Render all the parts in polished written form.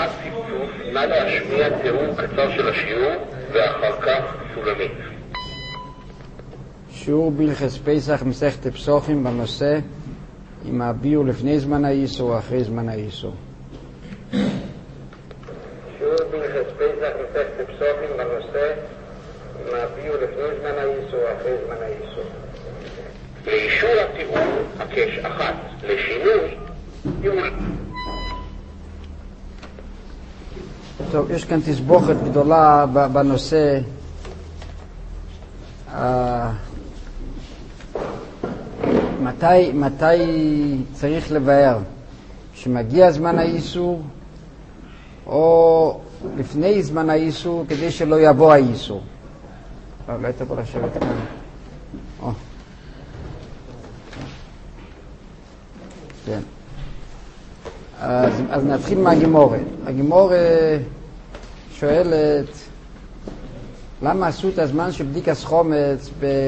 נא להשמיע תיאור קצר של השיעור ואחר כך שולמית. שיעור בהלכות פסח מסכת פסוחים בנושא אם הביאו לפני זמן האיסור או אחרי זמן האיסור. שיעור בהלכות פסח מסכת פסוחים בנושא אם הביאו לפני זמן האיסור או אחרי זמן האיסור. לאישור התיאור הקש אחת, לשינוי תיאור. טוב, יש כאן תסבוכת גדולה בנושא מתי צריך לבאר, שמגיע זמן האיסור או לפני זמן האיסור כדי שלא יבוא האיסור. לא היית פה לשבת כאן. כן. אז נתחיל מהגימורה. הגימורה שואלת למה עשו את הזמן של בדיקת חומץ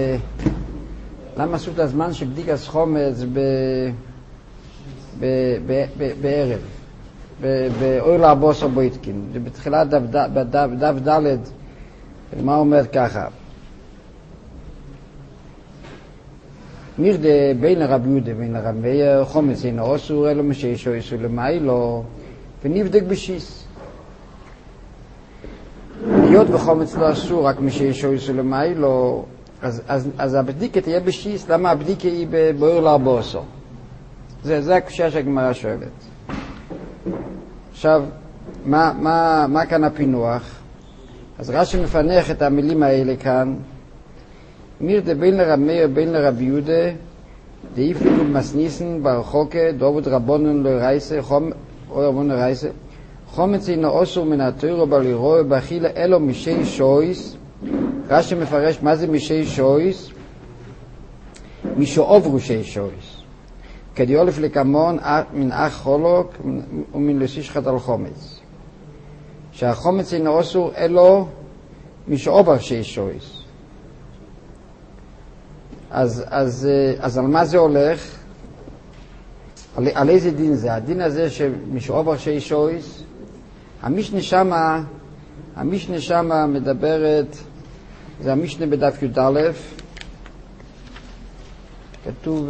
בערב באוהל הבוסר בויטקין. זה בתחילת דף ד'. מה אומר ככה? מירדה בין הרב יהודה ובין הרב מאיר חומץ אינו אסור אלא משישו איסור למיילו ונבדק בשיס. היות וחומץ לא אסור רק משישו איסור למיילו, אז הבדיקה תהיה בשיס. למה הבדיקה היא באוהל הבוסר? זה הקושיה שהגמרא שואלת. עכשיו, מה כאן הפינוח? אז רש"י מפנח את המילים האלה כאן. מירדה בין לרב מאיר בין לרב יהודה דאיפלגו מסניסן ברחוקה דובד רבונן לא רייסה חומץ אינו אסור מן התורה בלירוע באכילה אלו משי שויס. רש"י מפרש מה זה משי שויס? משעוברו שי שויס כדיולף לקמון מן אח חולוק ומן לשישחת על חומץ, שהחומץ אינו אסור אלו משעובר שי שויס. אז על מה זה הולך? על איזה דין זה? הדין הזה שמשעובר שי שויס, המשנה שמה מדברת, זה המשנה בדף י"א, כתוב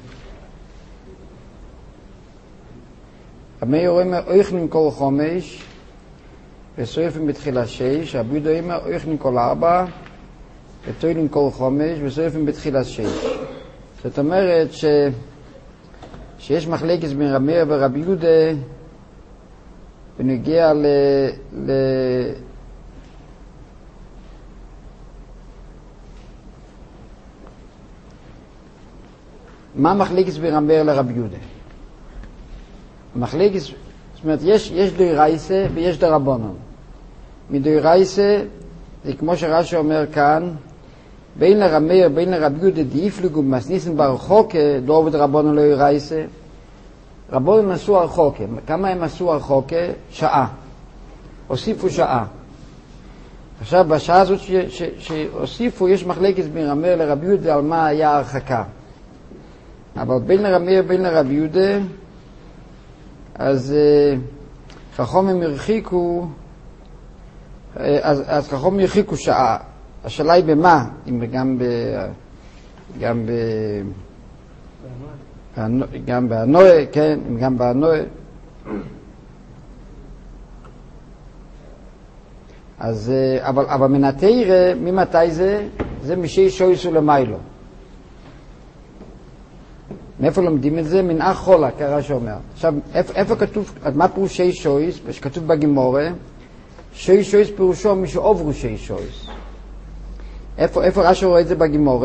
המאיר אומר אויכנים כל חומש וסויפים בתחילה 6, רבי יהודה אומר אויכנים כל 4 ותוילים כל חומש וסויפים בתחילה 6. זאת אומרת שיש מחלקת בין רבי מאיר ורבי יהודה ונגיע מה מחלקת בין רבי מאיר לרבי יהודה? מחלקת, זאת אומרת, יש דאורייסה ויש דרבנן. מדאורייסה זה כמו שרש"י אומר כאן, בין לרב מאיר בין לרבי יהודה דאיפלגו מסניסן ברחוקה דובד רבנן לא דאורייסה. רבנן עשו הרחוקה. כמה הם עשו הרחוקה? שעה. הוסיפו שעה. עכשיו בשעה הזאת שהוסיפו יש מחלקת בין רב מאיר לרבי יהודה על מה היה הרחקה. אבל בין לרב מאיר בין לרבי יהודה אז חכמים הרחיקו, אז חכמים הרחיקו שעה. השאלה היא במה? אם גם בהנועה, כן, אם גם בהנועה. אז אבל מן התורה, ממתי זה? זה משי שויס ולמיילו. מאיפה לומדים את זה? מן אח חולה, ככה שאומר. עכשיו, איפה כתוב, מה פירוש שי שויס? שכתוב בגימורה, שי שויס פירושו משעוברו שי שויס. איפה רש"י רואה את זה בגימורה?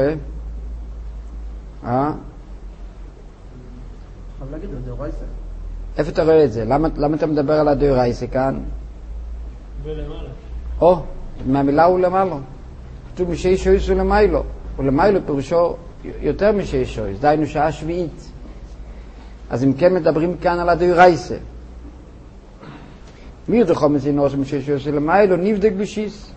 איפה אתה רואה את זה? למה אתה מדבר על הדאורייסה כאן? ולמעלה. מהמילה הוא למעלה. כתוב משי שויס ולמיילו. ולמיילו פירושו יותר משי שויס, דיינו שעה שביעית. אז אם כן מדברים כאן על הדאורייסה. מי יודע חומץ אינו עושה משי שויס ולמיילו נבדק בשיס.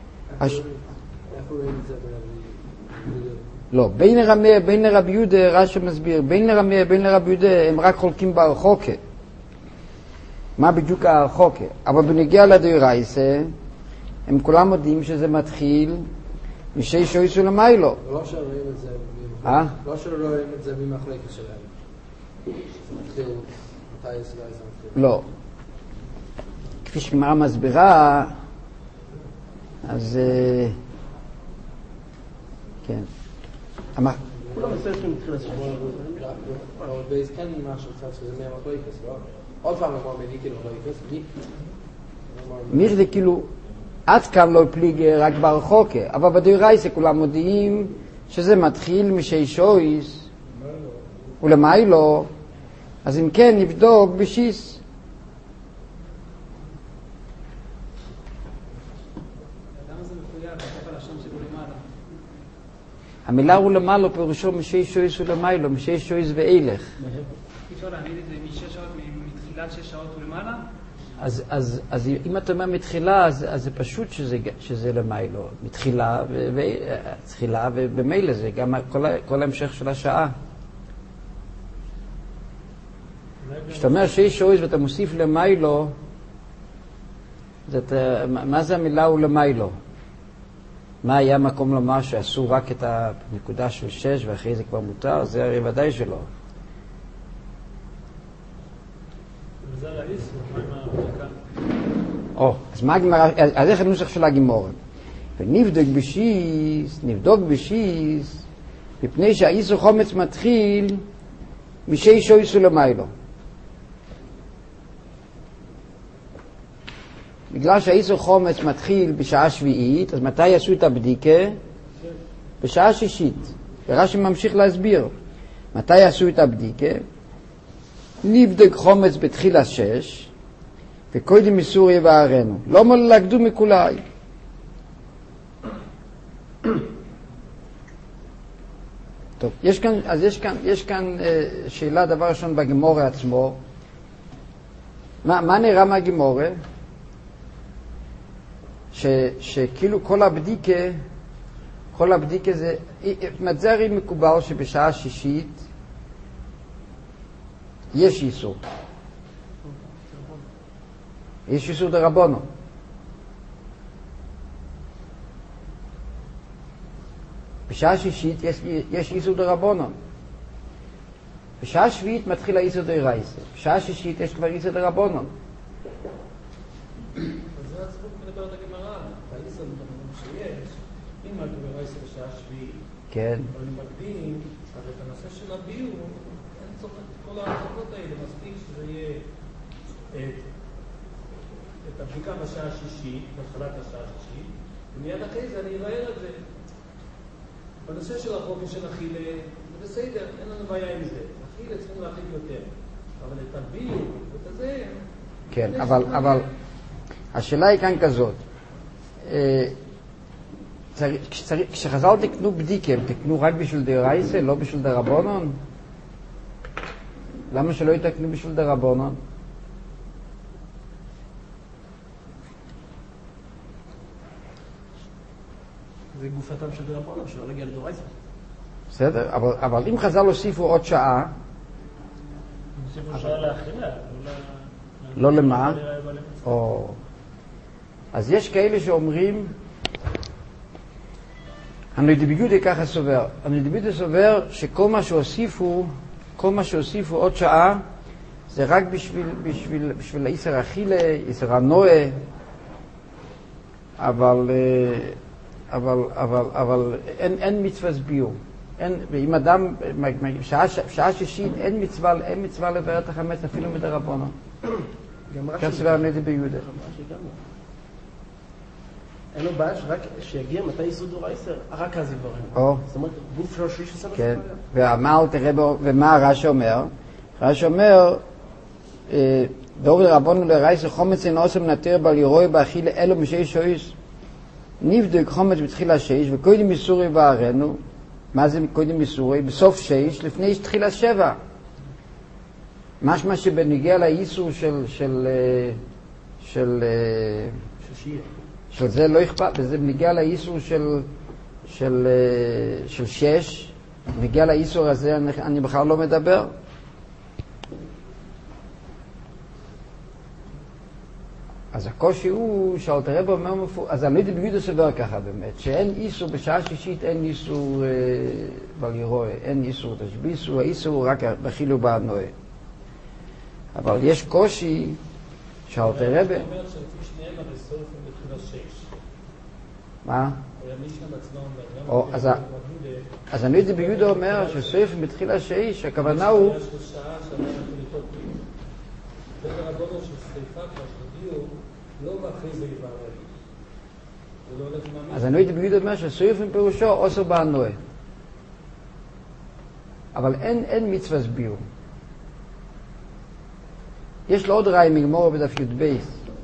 לא, בין לרב מאיר בין לרבי יהודה, רש"י מסביר, בין לרב מאיר בין לרבי יהודה הם רק חולקים ברחוקה. מה בדיוק הרחוקה. אבל בנגיע לדאורייסה, הם כולם יודעים שזה מתחיל משש איסור למיילו. לא שרואים את זה, לא שרואים את זה ממחלקת שלהם. זה מתחיל, מתי יש זה מתחיל? לא. כפי שגמרא מסבירה, אז כן. כולם מסתכלים מתחיל השבוע, אבל בייס כן משהו קצת שזה מהמחלקת, לא? עוד פעם אמר מדיקי למחלקת, מי זה כאילו, עד כאן לא פליגה רק ברחוקה, אבל בדאורייסה כולם מודיעים שזה מתחיל משש אויס ולמיילו, אז אם כן נבדוק בשיס. למה זה מחויב בתוך הלשון שבו למעלה? המילה הוא למעלה פירושו משש אויס ולמיילו, משש אויס ואילך. אפשר להגיד את זה משש שעות, מתחילת 6 שעות ולמעלה? אז אם אתה אומר מתחילה, אז זה פשוט שזה למיילו. מתחילה ובמילא זה גם כל ההמשך של השעה. כשאתה אומר שיש אויס ואתה מוסיף למיילו, מה זה המילה הוא למיילו? מה היה מקום לומר שעשו רק את הנקודה של 6 ואחרי זה כבר מותר? זה הרי ודאי שלא. וזה ראיס, מה עם הבדיקה? אז איך הנוסח של הגימורה? ונבדוק בשיס, מפני שהאיסור חומץ מתחיל משש אויס ולמיילו. בגלל שהאיסור חומץ מתחיל בשעה שביעית, אז מתי יעשו את הבדיקה? בשעה שישית. ורש"י ממשיך להסביר. מתי יעשו את הבדיקה? נבדק חומץ בתחילה 6, וקודם איסור יבערנו. לא מלגדו מכולי. טוב, יש כאן שאלה דבר ראשון בגימורה עצמו. מה נראה מהגימורה? שכאילו כל הבדיקה זה, זה הרי מקובל שבשעה שישית יש איסור. יש איסור דרבנו. בשעה שישית יש איסור דרבנו. בשעה שביעית מתחיל האיסור דאורייסה. בשעה שישית יש כבר איסור דרבנו. אז זה הציבור מדבר את הגמרא, האיסור שיש, אם הדאורייסה בשעה שביעית. כן. אבל אם מקדים, אז את הנושא של הביור, אין צורך את כל ההחלטות האלה, מספיק שזה יהיה את הבדיקה בשעה השישית, בהתחלת השעה השישית, ומיד אחרי זה אני אבאר את זה. בנושא של החוק של אכילה, זה בסדר, אין לנו בעיה עם זה. אכילה צריכים להכיל יותר. אבל את הביור, את הזה... כן, אבל השאלה היא כאן כזאת. כשחז"ל תקנו בדיקה, תקנו רק בשביל דאורייסה, לא בשביל דרבנן? למה שלא יתקנו בשביל דרבנן? זה גופתם של דרבנן, שלא להגיע לדאורייסה. בסדר, אבל אם חז"ל הוסיפו עוד שעה... הוסיפו שעה לאכילה, לא למה? אז יש כאלה שאומרים, הנדיביגודי ככה סובר. הנדיביגודי סובר שכל מה שהוסיפו עוד שעה, זה רק בשביל איסר אכילה, איסר הנועה, אבל אין מצווה ביור. אם אדם, שעה שישית, אין מצווה לבאר את החמץ אפילו מדרבנן. כך סובר הנדיביגודי. אין לו בעיה שרק שיגיע מתי איסור דאורייסה, רק אז יברר. זאת אומרת, גוף של השליש עושה כן, ומה רש"י אומר? רש"י אומר, דור דרבנן דאורייסה חומץ אין עושה מנטר בל ירוי באכילה אלו משש אויס. נבדק חומץ בתחילה 6 וקודם איסורי בערנו. מה זה קודם איסורי? בסוף 6 לפני תחילה 7. משמע שבנגיע לאיסור של זה לא אכפת, וזה בנגיע לאיסור של 6, בנגיע לאיסור הזה אני בכלל לא מדבר. אז הקושי הוא שאלתר רבי אומר אז אני לא יודע בגידו סבר ככה באמת, שאין איסור בשעה שישית, אין איסור בל יראה, אין איסור תשביסו, האיסור הוא רק בחילו בענוי. אבל יש קושי שאלתר רבי... אתה אומר שלפי שניהם הרסורפים בתחילה 6. מה? או, אז אני יודע ביהודה אומר שסורפים בתחילה 6, הכוונה הוא... אז אני יודע ביהודה אומר שסורפים פירושו עושר בענוי. אבל אין מצווה ביור. יש לו עוד ראי מגמור בדף י"ב.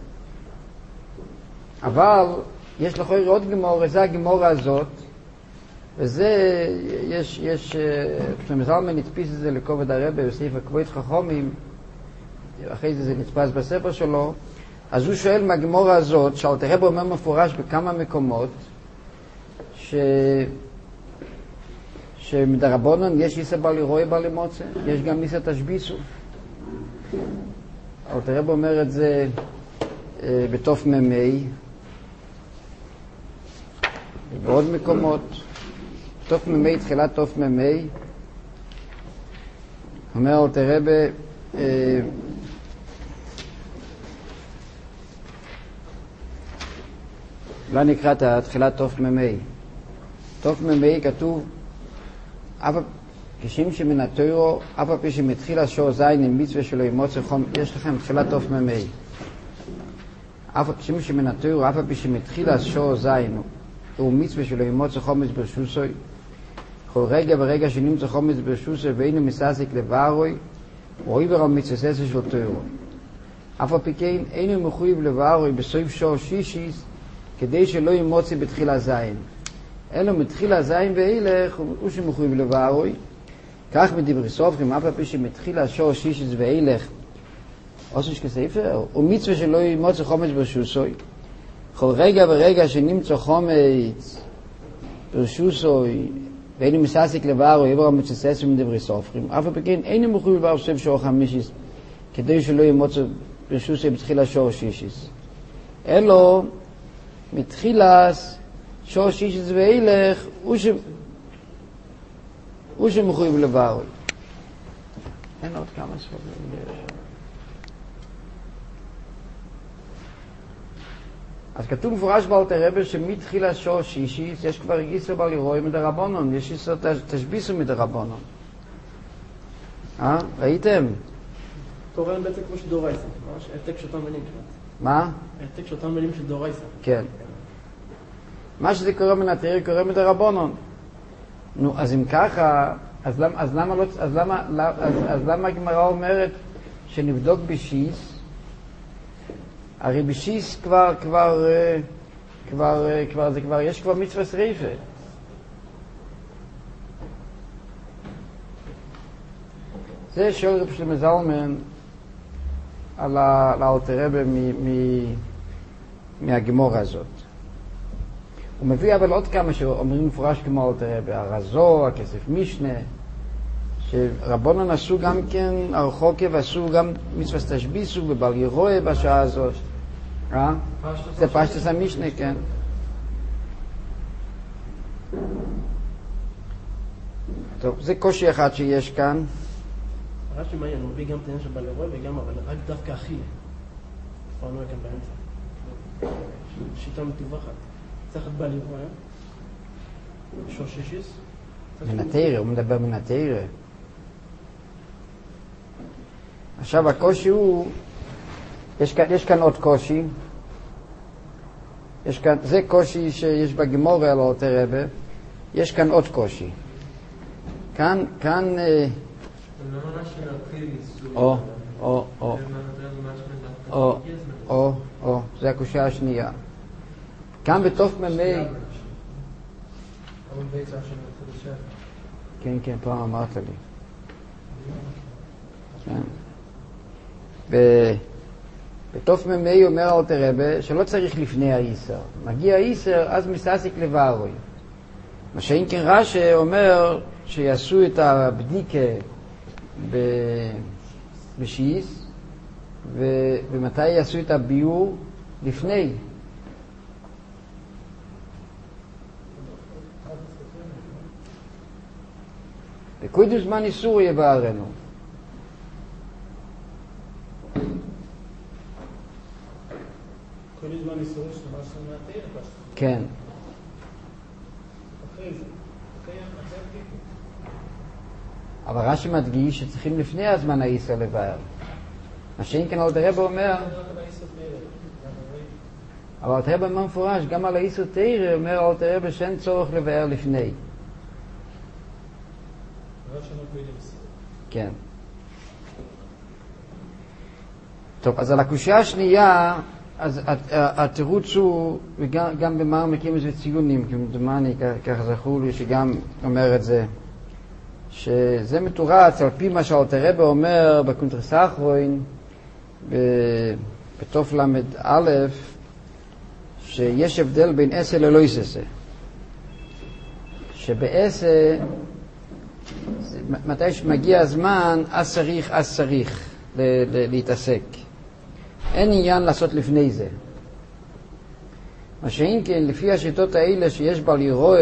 אבל יש לכם עוד גמור, זה הגמור הזאת, וזה, יש, כשמזלמן נתפיס את זה לכובד הרבי, בסעיף הכבוד חכמים, אחרי זה נתפס בספר שלו, אז הוא שואל מהגמור הזאת, שאלתר רבי אומר מפורש בכמה מקומות, שמדרבנן יש איסר בל יראה בל ימוצא, יש גם איסר תשביסו. אלתר רבי אומר את זה בתוף ממי, בעוד מקומות, תוף ממי, תחילת תוף ממי, אומר אלתר רבי, לא נקרא את תחילת תוף ממי. תוף ממי כתוב, כשם שמן התוירו, אף הפי שמתחיל השור זין עם מצווה שלו ימוצא חום, יש לכם תחילת תוף ממי. כשם שמן התוירו, אף הפי שמתחיל השור זין הוא מצווה שלו ימוצא חומץ ברשוסוי, כל רגע ורגע שנמצא חומץ ברשוסוי ואינו מסעסיק לבערוי, הוא עיבר על מצווה של תוירו. אף הפי כן אינו מחויב לבערוי בסוף שור שישיס, כדי שלא ימוצא בתחילה זין. אלו מתחילה זין ואילך, הוא שמחויב לבערוי, כך מדברי סופרים, אף הפי שמתחילה שור שישיס ואילך, עושה כספר, הוא מצווה שלא ימוצא חומץ ברשוסוי, כל רגע ורגע שנמצא חומץ ברשוסוי, ואינו מסעסיק לבערוי, עבר המצסס ומדברי סופרים, אף הפי כן אינו מחויב לבער בסוף שור חמישיס, כדי שלא ימוצא ברשוסוי בתחילה שור שישיס. אלו מתחילס שור שישיס ואילך הוא שמחויב לבערוי. אין עוד כמה ספרים. אז כתוב מפורש באלתר רבי שמתחילס שור שישיס יש כבר איסור בל יראה מדרבנן, יש איסור תשביסו מדרבנן. ראיתם? קוראים בעצם כמו שדורייסה, ממש העתק שאותם מילים כמעט. מה? העתק שאותם מילים של דורייסה. כן. מה שזה קורא מן התורה קורא מדרבנן. נו, אז אם ככה, אז למה הגמרא אומרת שנבדוק בשיס? הרי בשיס יש כבר מצווה שריפה. זה שואל רב שלמה זלמן על האלתר רבי מהגמור הזאת. הוא מביא אבל עוד כמה שאומרים מפורש כמו אלתר רבי, הרזו, הכסף משנה, שרבונן עשו גם כן הרחוקה ועשו גם מצווה תשביסו ובל יראה בשעה הזאת. זה פשטוס המשנה, כן. טוב, זה קושי אחד שיש כאן. רש"י מעניין, הוא מביא גם את העניין של בל יראה וגם, אבל רק דווקא אכילה. כבר לא כאן באמצע. שיטה מטווחת. צריך את בל יראה. שור שישיס. מן התורה, הוא מדבר מן התורה. עכשיו הקושי הוא, יש כאן עוד קושי. זה קושי שיש בגמור על אלתר רבי. יש כאן עוד קושי. כאן זה הקושיה השנייה. כאן בתוף ממי כן, פעם אמרת לי. בתוף ממי אומר אלתר רבי שלא צריך לפני האיסר. מגיע האיסר, אז מסעסיק לבערוי. מה שאין כן רש"י אומר שיעשו את הבדיקה בשיס, ומתי יעשו את הביור? לפני. בקודם זמן איסור יבערנו. כל זמן איסור יש מה שמעתיר, כן. אחרי זה. אבל רש"י מדגיש שצריכים לפני הזמן האיסור לבאר. מה שאין כן אלתר רבי אומר, אבל אלתר רבי אומר מפורש, גם על האיסור תורה אומר אלתר רבי שאין צורך לבאר לפני. כן. טוב, אז על הקושיה השנייה, אז התירוץ הוא, וגם במאמר מקימוס וציונים, כמדומני, ככה זכור לי שגם אומר את זה, שזה מתורץ על פי מה שאלתר רבי אומר בקונטרס האחרון, בתוף למד א', שיש הבדל בין עשה ללא עשה. שבעשה, מתי שמגיע הזמן, אז צריך להתעסק. אין עניין לעשות לפני זה. מה שאין כן, לפי השיטות האלה שיש בה לראות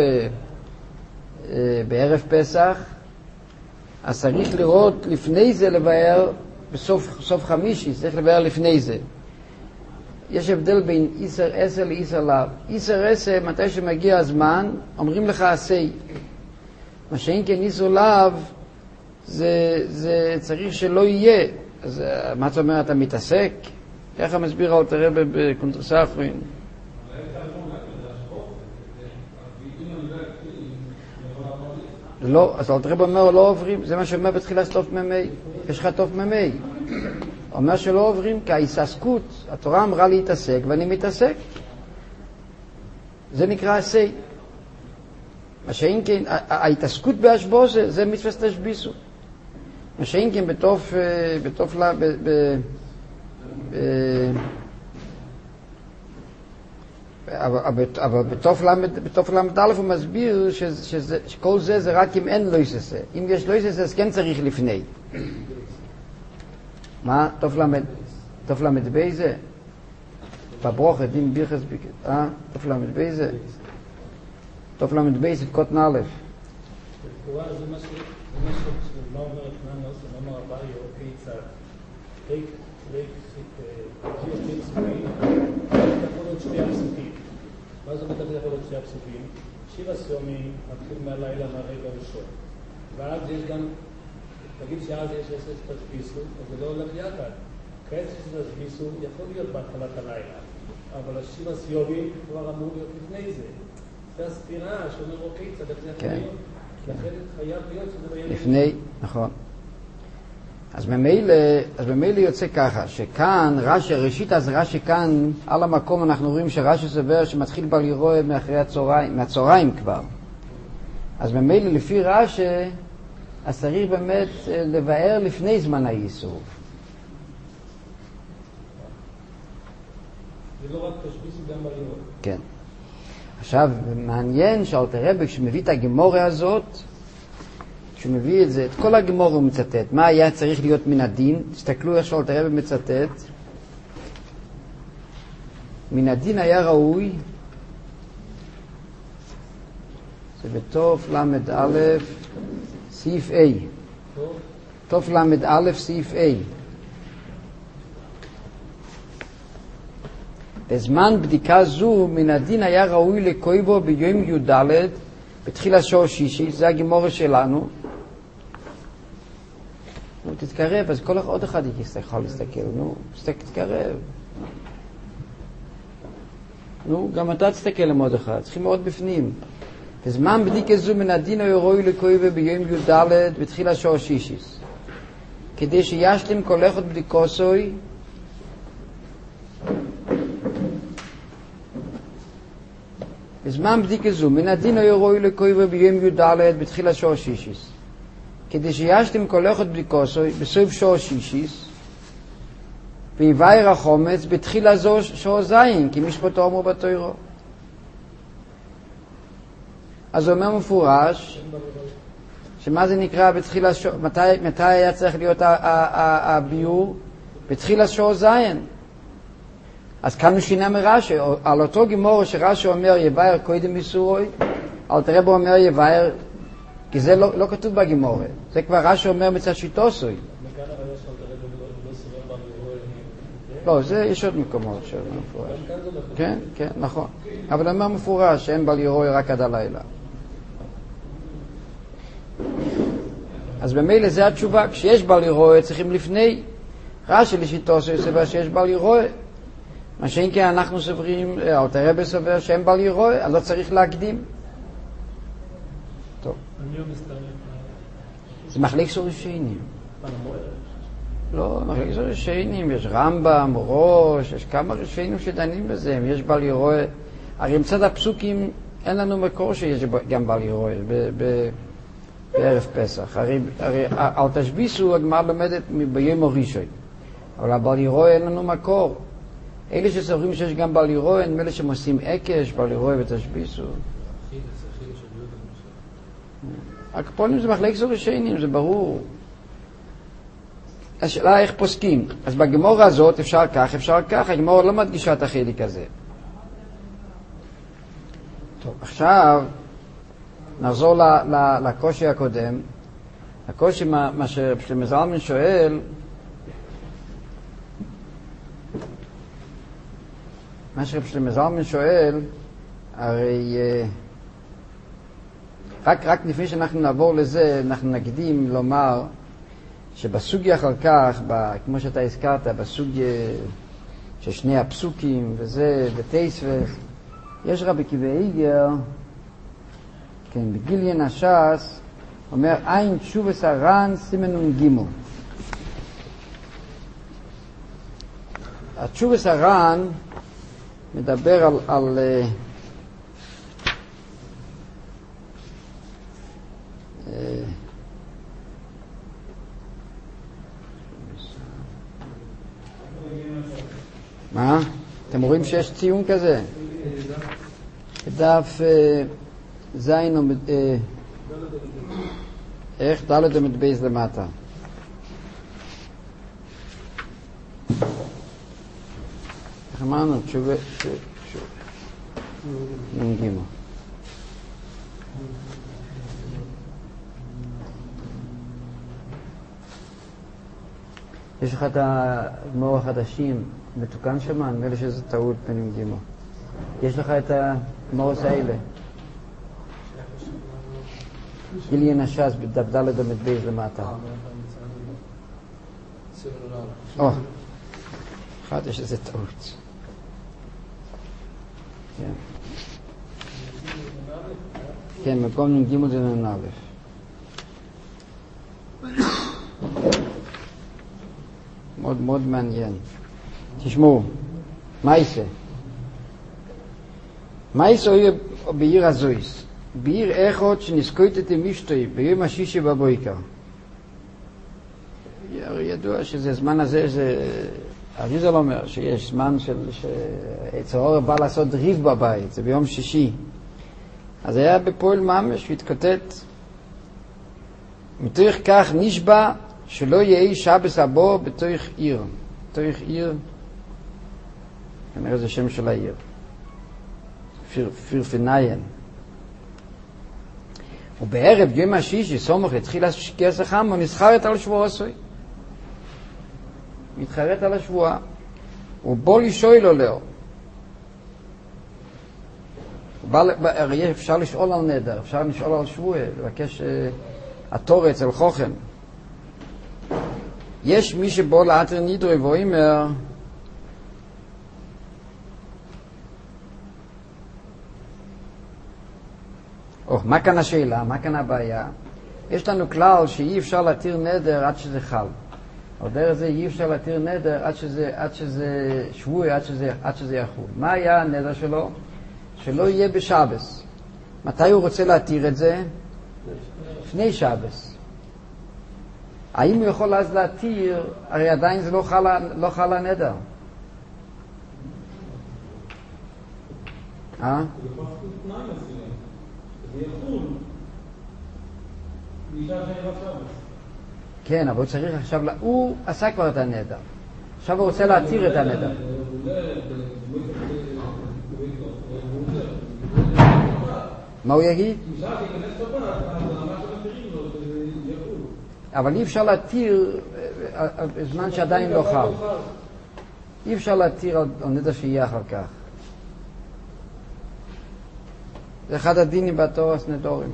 בערב פסח, אז צריך לראות לפני זה לבאר, בסוף חמישי, צריך לבאר לפני זה. יש הבדל בין איסר עשר לאיסר לאו. איסר עשר, מתי שמגיע הזמן, אומרים לך עשי. מה שאין כן איסר לאו, זה צריך שלא יהיה. אז מה זאת אומרת, אתה מתעסק? ככה מסביר אלתר רבי בקונטרס האחרון. לא, אז אלתר רבי אומר לא עוברים, זה מה שאומר בתחילת תוף ממי. יש לך תוף ממי. אומר שלא עוברים, כי ההתעסקות, התורה אמרה להתעסק ואני מתעסק. זה נקרא עשי. מה שאין כן, ההתעסקות בהשבוע זה מצוות תשביסו. מה שאין כן בתוף אבל בתוף למד א' הוא מסביר שכל זה רק אם אין לא יססה. אם יש לא יססה אז כן צריך לפני. מה? תוף למד בי זה? בברוך דין ביחס ביקט. תוף למד בי זה? תוף למד בי זה קוטן א'. זה מה שלא אומרת נאנוס, לא אומר הבא יורקי צד. יכול להיות שתי הפסוקים. מה זאת אומרת יכול להיות שתי הפסוקים? שבע סיומים מתחיל מהלילה מהרגע הראשון. ואז יש גם, תגיד שאז יש תשביסו, אז זה לא הולך יחד. כעת שתשביסו יכול להיות בהתחלת הלילה, אבל השבע סיומים כבר אמור להיות לפני זה. זה הספירה שאומר אוקיי, צדק זה יכול להיות. לכן חייב להיות שזה ביום לפני, נכון. אז במילא יוצא ככה, שכאן רש"י, ראשית אז רש"י כאן, על המקום אנחנו רואים שרש"י סובר שמתחיל בר לראות מהצהריים כבר. אז במילא לפי רש"י, אז צריך באמת לבאר לפני זמן האיסור. זה לא רק תשביסו גם בר לראות. כן. עכשיו, מעניין שאלתר רבי כשמביא את הגמורה הזאת, כשהוא מביא את זה, את כל הגמורה הוא מצטט. מה היה צריך להיות מן הדין? תסתכלו איך שאלתר רבי מצטט. מן הדין היה ראוי, זה בתוף למד א', סעיף A. תוף למד א', סעיף A. בזמן בדיקה זו, מן הדין היה ראוי לקויבו ביום י"ד, בתחילה שור שישי, זה הגמורה שלנו. נו, תתקרב, אז כל עוד אחד יכול להסתכל, נו, תתקרב. נו, גם אתה תסתכל למוד אחד, צריכים מאוד בפנים. בזמן בדיקה זו, מן הדין היה ראוי לקויבו ביום י"ד, בתחילה שור שישי. כדי שישלים כל אחד בדיקוסוי, בזמן בדיקה זו, מן הדין היה ראוי לקויבו ביום י"ד בתחילה שור שישיס. כדי שישלים כל אחד בדיקוסוי בסוף שור שישיס, ויבאר החומץ בתחילה זו שור זין, כי משפטו אמרו בתורה. אז הוא אומר מפורש, שמה זה נקרא בתחילה שור, מתי היה צריך להיות הביור? בתחילה שור זין. אז כאן הוא שינה מרש"י, על אותו גימור שרש"י אומר יבאר קודם איסורוי, אלתר רבי אומר יבאר, כי זה לא כתוב בגימור, זה כבר רש"י אומר מצד שיטוסוי. לא, זה יש עוד מקומות שאומר מפורש. כן, כן, נכון. אבל אומר מפורש שאין בל ירוי רק עד הלילה. אז במילא זה התשובה, כשיש בל ירוי צריכים לפני. רש"י לשיטוסוי סבר שיש בל ירוי. מה שאין כן אנחנו סוברים, אלתר רבי סובר שאין בל ירוי, אז לא צריך להקדים. טוב. זה מחליק סורשיינים. לא, מחליק סורשיינים, יש רמב"ם, ראש, יש כמה ראשיינים שדנים בזה, יש בל ירוי. הרי מצד הפסוקים אין לנו מקור שיש גם בל ירוי בערב פסח. הרי על תשביסו הגמרא לומדת ביום הראשון. אבל הבל ירוי אין לנו מקור. אלה שסוברים שיש גם בל ירוי, הם אלה שמוסים עקש, בל ירוי ותשביסו. הקפונים זה מחלק סורשיינים, זה ברור. השאלה איך פוסקים. אז בגמורה הזאת אפשר כך, אפשר כך, הגמורה לא מדגישה את החלק הזה. טוב, עכשיו נחזור לקושי הקודם. הקושי מה ששלמה זלמן שואל, מה ששלמה זלמן שואל, הרי רק לפני שאנחנו נעבור לזה, אנחנו נקדים לומר שבסוגיה אחר כך, כמו שאתה הזכרת, בסוגיה של שני הפסוקים וזה, ותייסבס, יש רבי עקיבא איגר, כן, בגיליין הש"ס, אומר, אין תשובס הר"ן סימן נ"ג. התשובס הר"ן מדבר על מה? אתם רואים שיש ציון כזה? דף זין איך דלת המדבייז למטה. איך אמרנו? תשובה נגימו. יש לך את הגמור החדשים מתוקן שמה, נראה לי שזה טעות פנים גימו. יש לך את הגמורות האלה. גיליין הש"ס בדף ד' המדבייז למטה. אחד יש איזה טעות. כן, מקום נ"ג זה נ"א. מאוד מאוד מעניין. תשמעו, מייסה. מייסה הוא בעיר הזויס. בעיר איכות שנזכויתת עם אשתוי ביום השישי בבויקר. ידוע שזה זמן הזה, אריזל אומר שיש זמן שעצור בא לעשות ריב בבית, זה ביום שישי. אז היה בפועל ממש, והתקוטט. מתוך כך נשבע שלא יהיה שבס הבא בתוך עיר. בתוך עיר, כנראה זה שם של העיר. פירפניין. ובערב יום השישי סומך התחיל כס החם ומסחרת על שבוע עשוי. מתחרט על השבועה. ובוא לשאול לו לו. אפשר לשאול על נדר, אפשר לשאול על שבוע, לבקש התור אצל חוכם. יש מי שבוא לאתר נידרי ואומר, מה כאן השאלה? מה כאן הבעיה? יש לנו כלל שאי אפשר להתיר נדר עד שזה חל. או דרך זה אי אפשר להתיר נדר עד שזה שבוע, עד שזה יחול. מה היה הנדר שלו? שלא יהיה בשבס. מתי הוא רוצה להתיר את זה? לפני שבס. האם הוא יכול אז להתיר? הרי עדיין זה לא חל הנדר. כן, אבל הוא צריך עכשיו, הוא עשה כבר את הנדר. עכשיו הוא רוצה להתיר את הנדר. מה הוא יגיד? אפשר להיכנס לבן, הרמה של המחירים לא יחול. אבל אי אפשר להתיר בזמן שעדיין לא חל. אי אפשר להתיר על נדר שיהיה אחר כך. זה אחד הדינים בתורס נדורים.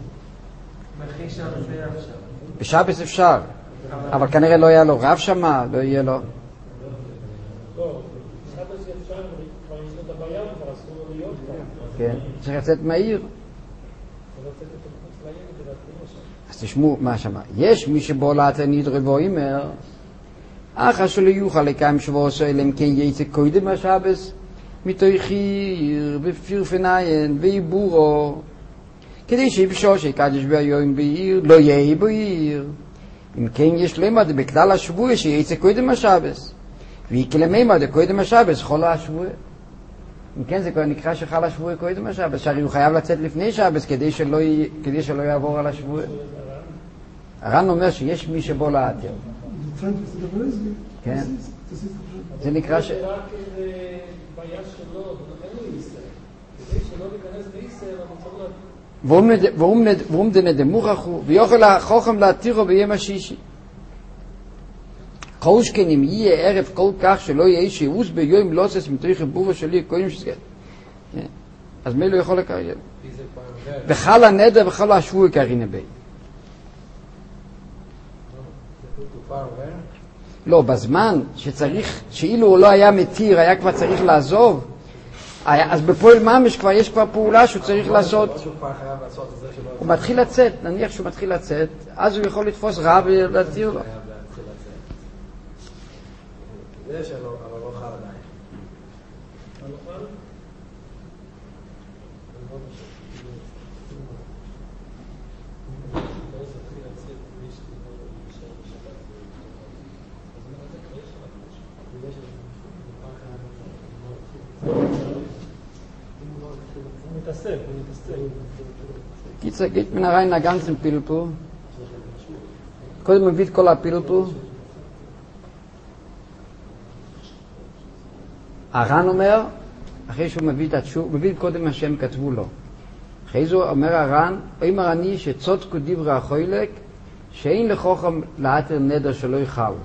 בשבס אפשר, אבל כנראה לא יהיה לו רב שמה, לא יהיה לו. לא, בשבס אפשר, כבר יש לו את הבעיה, כבר אסור לו להיות כבר. כן, צריך לצאת מהעיר. אז תשמעו מה שמה. יש מי שבו לאתר נדרי ואומר, אחר שלא יוכל לקיים שבוע עשו, אלא אם כן יצא קודם השבס, מתוך עיר, ופירפנאיין, ועיבורו, כדי שאפשר שיקדש ביום בעיר, לא יהיה בעיר. אם כן יש למד בכלל השבוע שיצא קודם השבס, ויקלמד קודם השבס, חול השבוע. אם כן זה כבר נקרא שחל השבוע קודם השבס, שהרי הוא חייב לצאת לפני שבס כדי שלא יעבור על השבוע. הר"ן אומר שיש מי שבו לאתר. כן. זה נקרא ש... זה רק בעיה שלו, אין לו ישראל. כדי שלא להיכנס לישראל, אבל צריך ואום דנדמוכחו, ויוכל החוכם להתירו ביום השישי. כל שכן אם יהיה ערב כל כך שלא יהיה שיעוס ביום לא עושה מתריך בובה שלי קודם שסגד. אז מי לא יכול לקרייב? וחל הנדר וחל השבוע קרינה בי. לא, בזמן שצריך, שאילו הוא לא היה מתיר, היה כבר צריך לעזוב, אז בפועל ממש כבר יש כבר פעולה שהוא צריך לעשות. הוא מתחיל לצאת, נניח שהוא מתחיל לצאת, אז הוא יכול לתפוס רב ולהתיר לו. זה שלו, אבל לא חל עדיין. geht man rein in den ganzen Pilpul. קודם מביא את כל הפילפול. הר"ן אומר, אחרי שהוא מביא את התשוב, מביא קודם מה שהם כתבו לו. אחרי זה אומר הר"ן, אומר אני שצודקו דברי החוילק, שאין לחוכם לאתר נדר שלא יחל.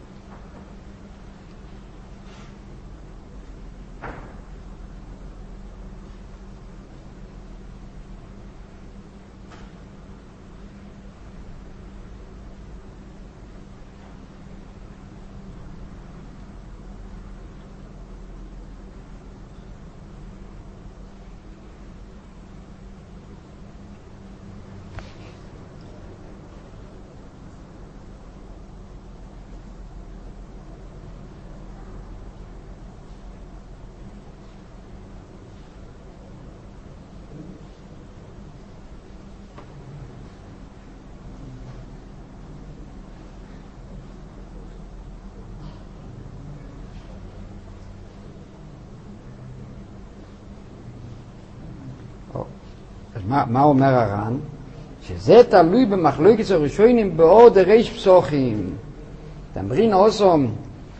מה אומר הר"ן? שזה תלוי במחלוקת הראשונים בעוד ריש פסוחים. תמרין אוסום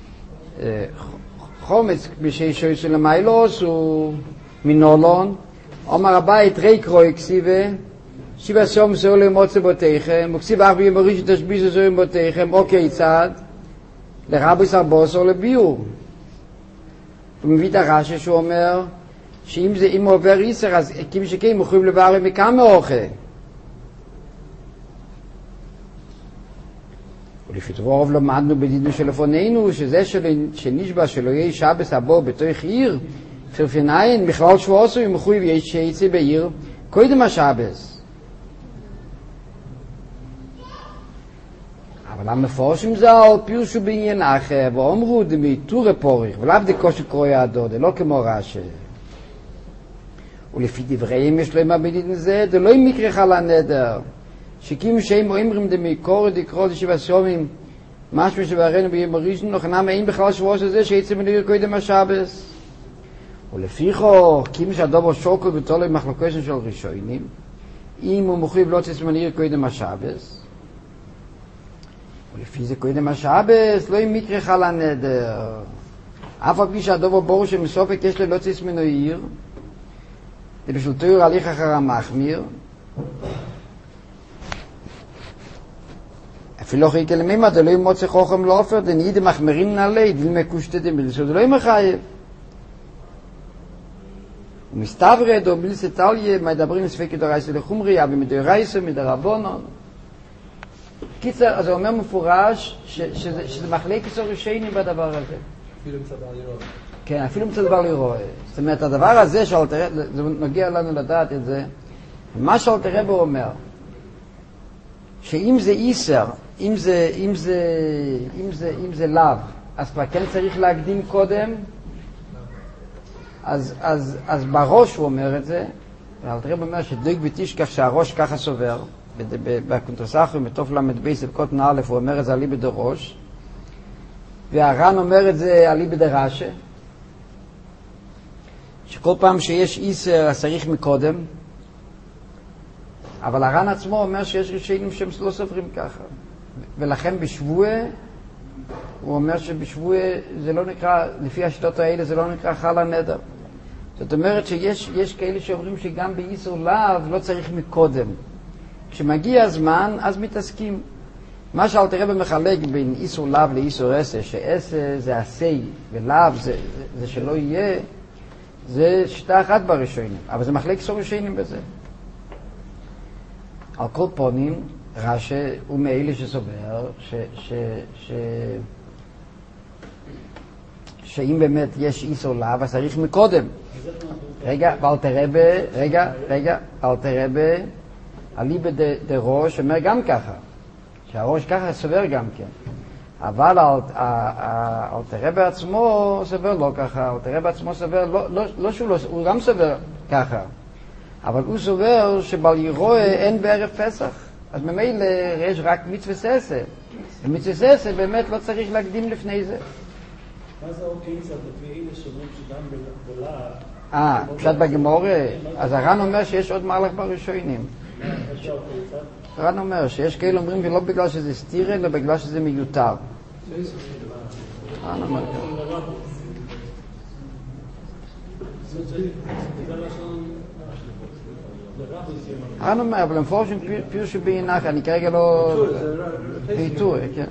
חומץ בששוי של המיילוס הוא מנולון. אומר הבית ריק רוי כסיבה שיבה סום סעולים מוצא בותיכם וכסיבה אך ביום הראשון תשביזו סעולים בותיכם או כיצד לרבי סרבוסו לביור. הוא מביא את הרש"י שהוא אומר שאם זה אם הוא עובר איסר אז כמו שכן מוכרים לבערים מכמה אוכל. ולפי דבורוב למדנו בדידנו שלפוננו שזה שנשבע שלא יהיה שבס הבא בתוך עיר פרפנאין בכלל שבועסו ומחויב יש שיצא בעיר קודם השבס. אבל המפורשים זה על פירשו בעניין אחר ואומרו דמיתור פוריך ולאו דקושי קרוי הדוד לא כמו רש"י. ולפי דבריהם יש להם בדידן זה זה לא מקרה חל הנדר שכים שהם אומרים דמיקור דקרוא דשיבה סומים משהו שבהרנו ביום הראשון לכנם אין בכלל שבועס הזה שיצא מנהיר קודם השבס. ולפיכו כים שהדובר שוקו בתולו מחלוקסן של ראשונים אם הוא מחויב לא צא מנהיר קודם השבס ולפי זה קודם השבס לא עם מקרה חל הנדר אף על פי שהדובר ברור שמסופק יש לו לא צא מנהיר זה בשביל תיאור הליך אחר המחמיר. אפילו חיכה למימד, אלוהי מוצא חוכם לא עופר, דנידי מחמירים נעלי, דילמי קושטדים בלסוד, אלוהי מחייב. ומסתברד או בלסטליה, מדברים ספקי דורייסה לחומריה, ומדורייסה, מדרבונון. קיצר, אז זה אומר מפורש, שזה מחלק כסור ראשיינים בדבר הזה. אפילו מצד בר לראות. כן, אפילו מצד בר לראות. זאת אומרת, הדבר הזה, זה נוגע לנו לדעת את זה, מה שאלתר רבי אומר, שאם זה איסר, אם זה לאו, אז כבר כן צריך להקדים קודם, אז בראש הוא אומר את זה, ואלתר רבי אומר שדויק בתשכח שהראש ככה סובר, בקונטרסחים, בתוף למד בייס, בקוטן א', הוא אומר את זה עלי בדראש, והר"ן אומר את זה עלי בדרשא, שכל פעם שיש איסר אז צריך מקודם, אבל הר"ן עצמו אומר שיש ראשונים שהם לא סוברים ככה, ולכן בשבועה הוא אומר שבשבועה זה לא נקרא, לפי השיטות האלה זה לא נקרא חל הנדר. זאת אומרת שיש כאלה שאומרים שגם באיסור לאו לא צריך מקודם, כשמגיע הזמן אז מתעסקים. מה שאלתר רבי מחלק בין איסור לאו לאיסור עשה, שעשה זה עשי ולאו זה שלא יהיה, זה שיטה אחת בראשונים, אבל זה מחלק איסור ראשונים בזה. על כל פונים, רש"י הוא מאלה שסובר שאם באמת יש איסור לאו, אז צריך מקודם. רגע, אלתר רבי, אליבא דראש אומר גם ככה, שהראש ככה סובר גם כן. אבל אלתר רבי עצמו סובר לא ככה, אלתר רבי עצמו סובר, הוא גם סובר ככה. אבל הוא סובר שבל ירואה אין בערב פסח, אז ממילא יש רק מצווה ססה, ומצווה ססה באמת לא צריך להקדים לפני זה. מה זה אוקיי קצת לפי אלה שאומרים שגם בלעד? פשט בגמורה, אז הר"ן אומר שיש עוד מהלך בראשונים. הר"ן אומר שיש כאלה אומרים שלא בגלל שזה סתירה, אלא בגלל שזה מיותר. הר"ן אומר ככה. הר"ן אומר, אבל למפורשים פירוש בעינך, אני כרגע לא... פיתור, כן.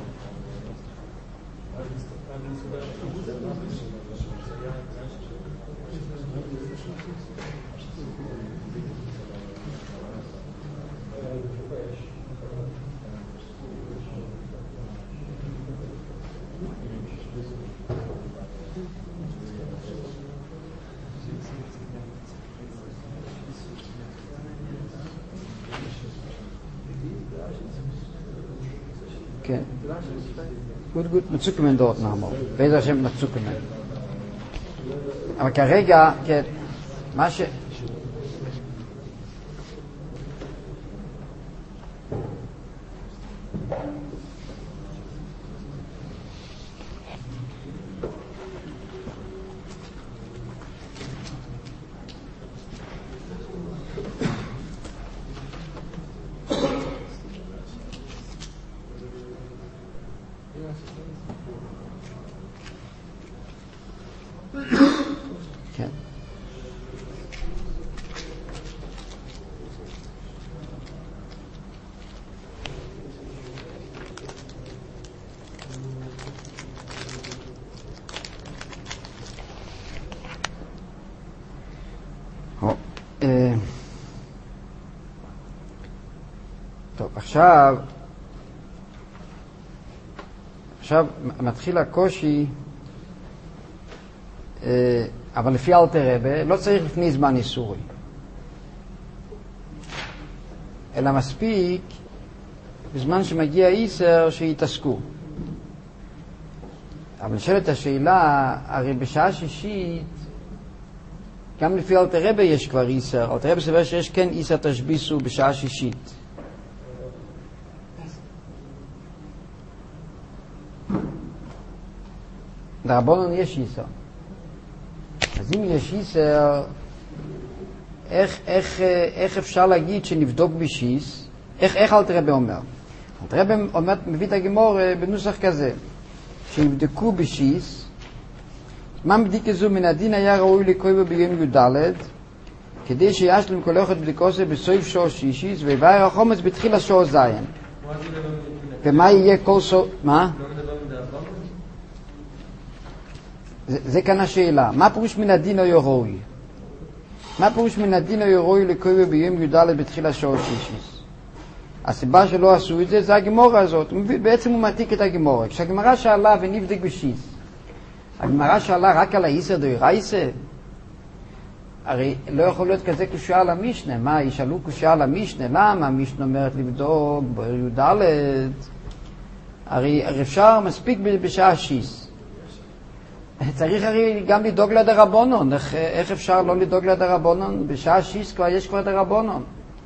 כן. gut, מצוקמן דort נאמר. בעזר השם מצוקמן. אבל כרגע, כן, מה ש... טוב, עכשיו מתחיל הקושי, אבל לפי אלתר רבי לא צריך לפני זמן איסורי, אלא מספיק בזמן שמגיע איסר שיתעסקו. אבל נשאלת השאלה, הרי בשעה שישית גם לפי אלתר רבי יש כבר איסר. אלתר רבי סובר שיש כן איסר תשביסו בשעה שישית. דרבנן יש איסר. אז אם יש איסר, איך אפשר להגיד שנבדוק בשיס? איך אלתר רבי אומר? אלתר רבי מביא את הגמרא בנוסח כזה, שיבדקו בשיס, מה בדיקה זו מן הדין היה ראוי לקרוא ביום י"ד, כדי שישלים כל אחד בדיקוסה בסוף שור שישיס ויבאר החומץ בתחיל השור זין. ומה יהיה כל שור... מה? זה כאן השאלה. מה פירוש מן הדין או יורוי? מה פירוש מן הדין או יורוי לקוי ביום י"ד בתחיל השור שישיס? הסיבה שלא עשו את זה זה הגמורה הזאת. בעצם הוא מעתיק את הגמורה. כשהגמרה שאלה ונבדק בשיס, הגמרה שאלה רק על האיסר דאורייסה. הרי לא יכול להיות כזה קושיה על המשנה. מה, ישאלו קושיה על המשנה? למה? המשנה אומרת לבדוק בעיר י"ד. הרי אפשר מספיק בשעה שיס. צריך הרי גם לדאוג לדרבנון. איך אפשר לא לדאוג לדרבנון? בשעה שיס כבר יש כבר דרבנון.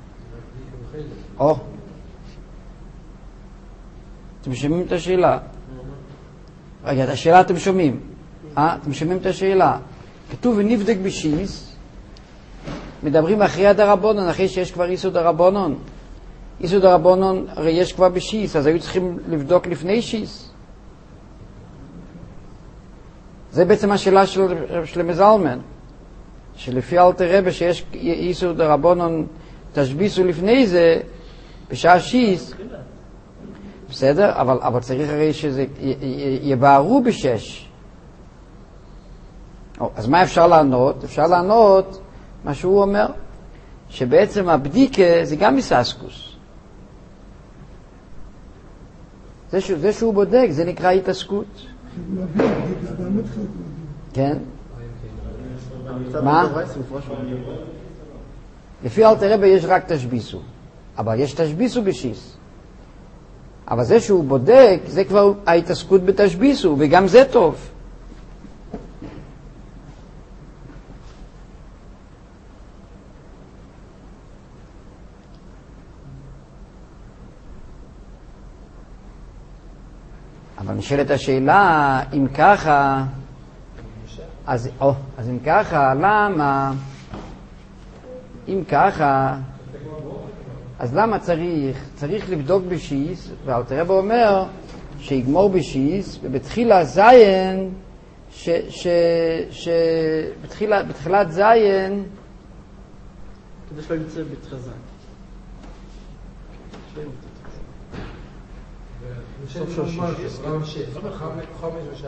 אתם שומעים את השאלה? רגע, את השאלה אתם שומעים? אתם שומעים את השאלה? כתוב ונבדק בשיס, מדברים אחרי הדרבנון, אחרי שיש כבר איסור דרבנון. איסור דרבנון הרי יש כבר בשיס, אז היו צריכים לבדוק לפני שיס. זה בעצם השאלה של מזלמן, שלפי אלתר רבי שיש איסור דרבנון תשביסו לפני זה, בשעה שיס, בסדר? אבל צריך הרי שזה יבערו בשש. אז מה אפשר לענות? אפשר לענות מה שהוא אומר, שבעצם הבדיקה זה גם מססקוס. זה שהוא בודק, זה נקרא התעסקות. כן? מה? לפי אלתר רבי יש רק תשביסו, אבל יש תשביסו בשיס. אבל זה שהוא בודק, זה כבר ההתעסקות בתשביסו, וגם זה טוב. אבל נשאלת השאלה, אם ככה, אז אם ככה, למה? אם ככה, אז למה צריך לבדוק בשיס? ואלתר רבי אומר שיגמור בשיס, ובתחילה זין, בתחילת זין, כדי שלא ימצא בתחילה זין. סוף שור שישי. חומש ושבע.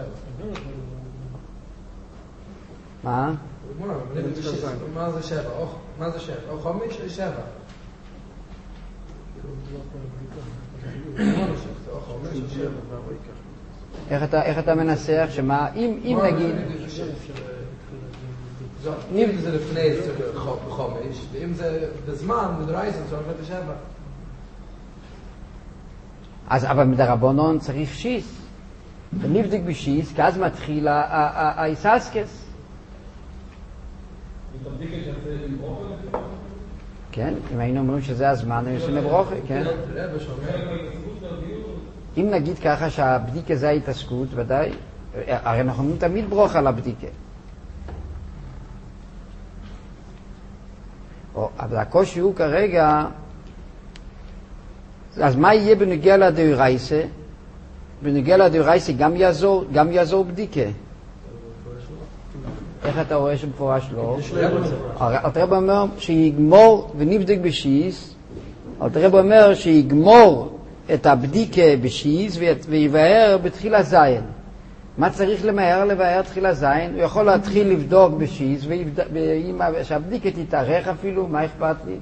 מה? מה זה שבע? מה זה שבע? או חומש או שבע? איך אתה מנסח? שמה, אם נגיד... אם זה לפני חומש, ואם זה בזמן, מדרייסן, זה הולך לשבע. אבל מדרבנון צריך שיס. ונבדק בשיס, כי אז מתחיל האיססקס. כן, אם היינו אומרים שזה הזמן, היינו עושים לברוכה, כן? אם נגיד ככה שהבדיקה זה ההתעסקות, ודאי, הרי אנחנו אומרים תמיד ברוכה על הבדיקה. אבל הקושי הוא כרגע, אז מה יהיה בנוגע לדאורייסה? בנוגע לדאורייסה גם יעזור בדיקה. איך אתה רואה שמפורש לא? אלתר רבי אומר שיגמור ונבדק בשיס, אלתר רבי אומר שיגמור את הבדיקה בשיס ויבאר בתחילה זין. מה צריך למהר לבאר תחילה זין? הוא יכול להתחיל לבדוק בשיס, ואם שהבדיקה תתארך אפילו, מה אכפת לי?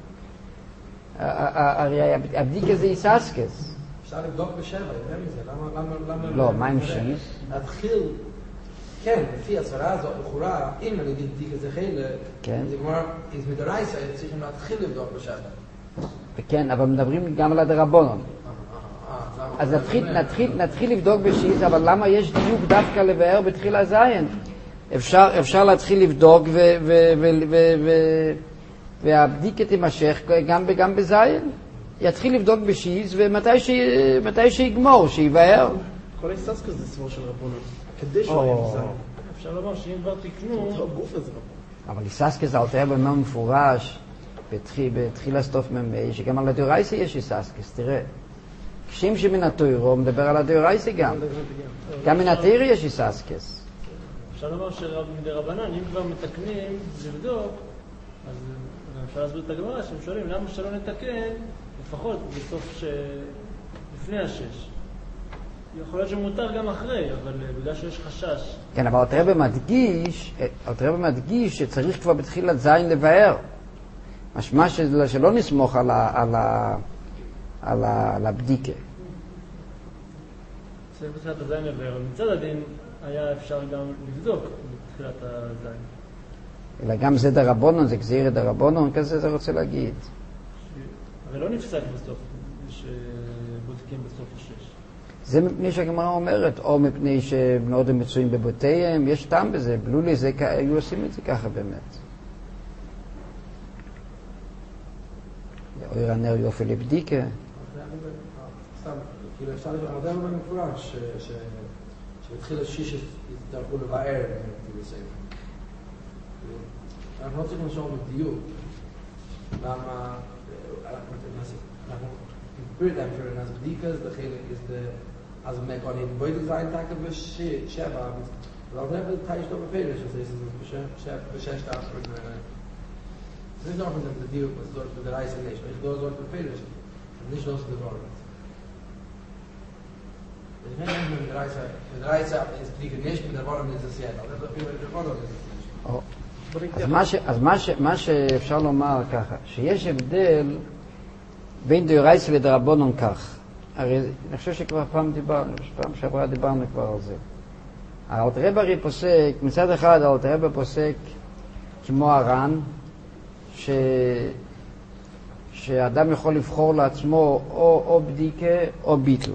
הרי הבדיקה זה איססקס. אפשר לבדוק בשבע, יותר מזה, למה... לא, מה עם שיס? להתחיל, כן, לפי הצורה הזאת, לכאורה, אם אני אגיד בדיקה זה חילה, זה כבר, אז מדרייסה, צריכים להתחיל לבדוק בשבע. כן, אבל מדברים גם על הדרבנון. אז נתחיל לבדוק בשיס, אבל למה יש דיוק דווקא לבאר בתחילה זין? אפשר להתחיל לבדוק והבדיקה תימשך גם בזין. יתחיל לבדוק בשיס, ומתי שיגמור, שיבאר. כל ההיסס כזה סבור של רבונן, כדי שלא יהיה זין. אפשר לומר שאם כבר תקנו... אבל היסס כזה, אלתר רבי אומר מפורש, בתחילה סטוף ממי, שגם על הדאורייסה יש היסס כזה, תראה. כשם שמן התוירו מדבר על הדאורייסה גם. גם מן התוירו יש היסס כזה. אפשר לומר שמדי רבנן, אם כבר מתקנים, לבדוק, אז אפשר להסביר את הגמרא שהם שואלים למה שלא נתקן לפחות בסוף לפני השש. יכול להיות שמותר גם אחרי, אבל בגלל שיש חשש. כן, אבל אלתר רבי מדגיש שצריך כבר בתחילת זין לבאר. משמע שלא נסמוך על הבדיקה. צריך בתחילת הזין לבאר, מצד הדין היה אפשר גם לבדוק בתחילת הזין. אלא גם זה דרבנן, זה גזירא דרבנן, כזה זה רוצה להגיד. הרי לא נפסק בסוף, שבודקים בסוף השש. זה מפני שהגמרא אומרת, או מפני שבנות הם מצויים בבתיהם, יש טעם בזה, בלולי זה, היו עושים את זה ככה באמת. אויר הנר יופי לבדיקה. סתם, כאילו אפשר לדבר במפורש, שבתחיל השיש יצטרכו לבאר, אנחנו לא צריכים לשאול בדיוק למה אנחנו נקביר להם für nas bdikas, de hele is de als we gaan in beide zijn taken we sheba dan hebben we tijd op bevelen dus is het beschäft after het is nog een deal met door de reis en is door door bevelen niet zoals de woorden dus geen met de reis is die niet met de woorden is het ja dat de woorden is אז מה שאפשר לומר ככה, שיש הבדל בין דאורייתא לדרבנן כך. הרי אני חושב שכבר פעם שעברה דיברנו כבר על זה. אלתר רבי הרי פוסק, מצד אחד אלתר רבי פוסק כמו הר"ן, שאדם יכול לבחור לעצמו או בדיקה או ביטל.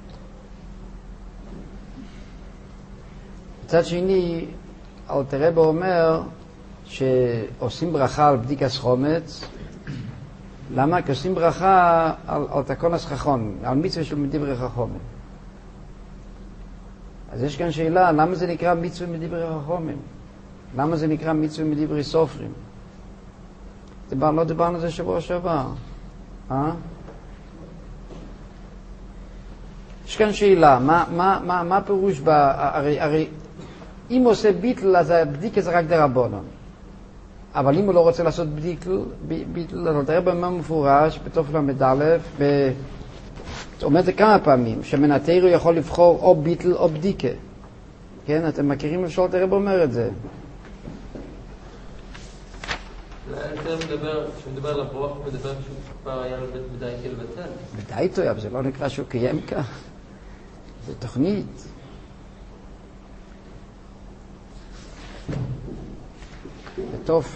מצד שני, אלתר רבי אומר שעושים ברכה על בדיקת חומץ. למה? כי עושים ברכה על תקונס חכון, על מצווה של מדברי חכמים. אז יש כאן שאלה, למה זה נקרא מצווה מדברי חכמים? למה זה נקרא מצווה מדברי סופרים? לא דיברנו על זה שבוע שעבר. יש כאן שאלה, מה הפירוש הרי אם עושה ביטל, אז הבדיקה זה רק דרבנן. אבל אם הוא לא רוצה לעשות ביטל, אז אלתר רבי אומר מפורש, בתוף ל"א, אומר את זה כמה פעמים, שמן התורה יכול לבחור או ביטל או בדיקה. כן, אתם מכירים איפה אלתר רבי אומר את זה? כשמדבר על הברוח, הוא מדבר שהוא כבר היה לבית בדי כלבטל. בדי טוב, אבל זה לא נקרא שהוא קיים כך. זה תוכנית. בתוף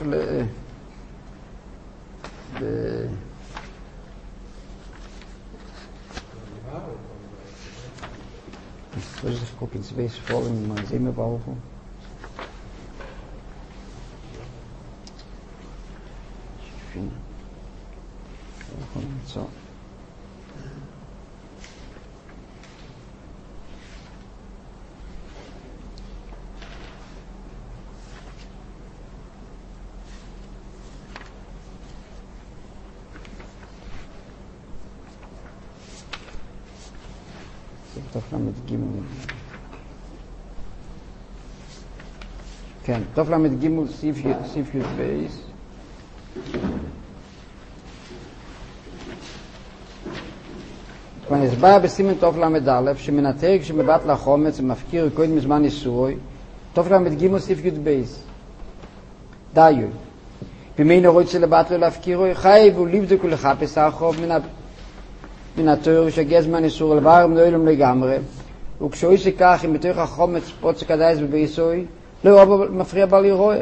soll ich gucken, ins Weiß folgen, man sehen wir brauchen. So. תוף למד ג' כן, תוף למד ג' סעיף י' בייס הסבר בסימן תוף למד א' שמנתק שמבט לחומץ ומפקיר קודם מזמן איסורוי תוף למד ג' סעיף י' בייס דיו במין רוצה לבט לו להפקירו חייב ולבדוק ולחפש החוב מן התורה שגז מן איסור לבר מנוילם לגמרי וכשהוא עושה כך אם בתוך החומץ פוצק הדייס בביסוי לא מפריע בל ירואה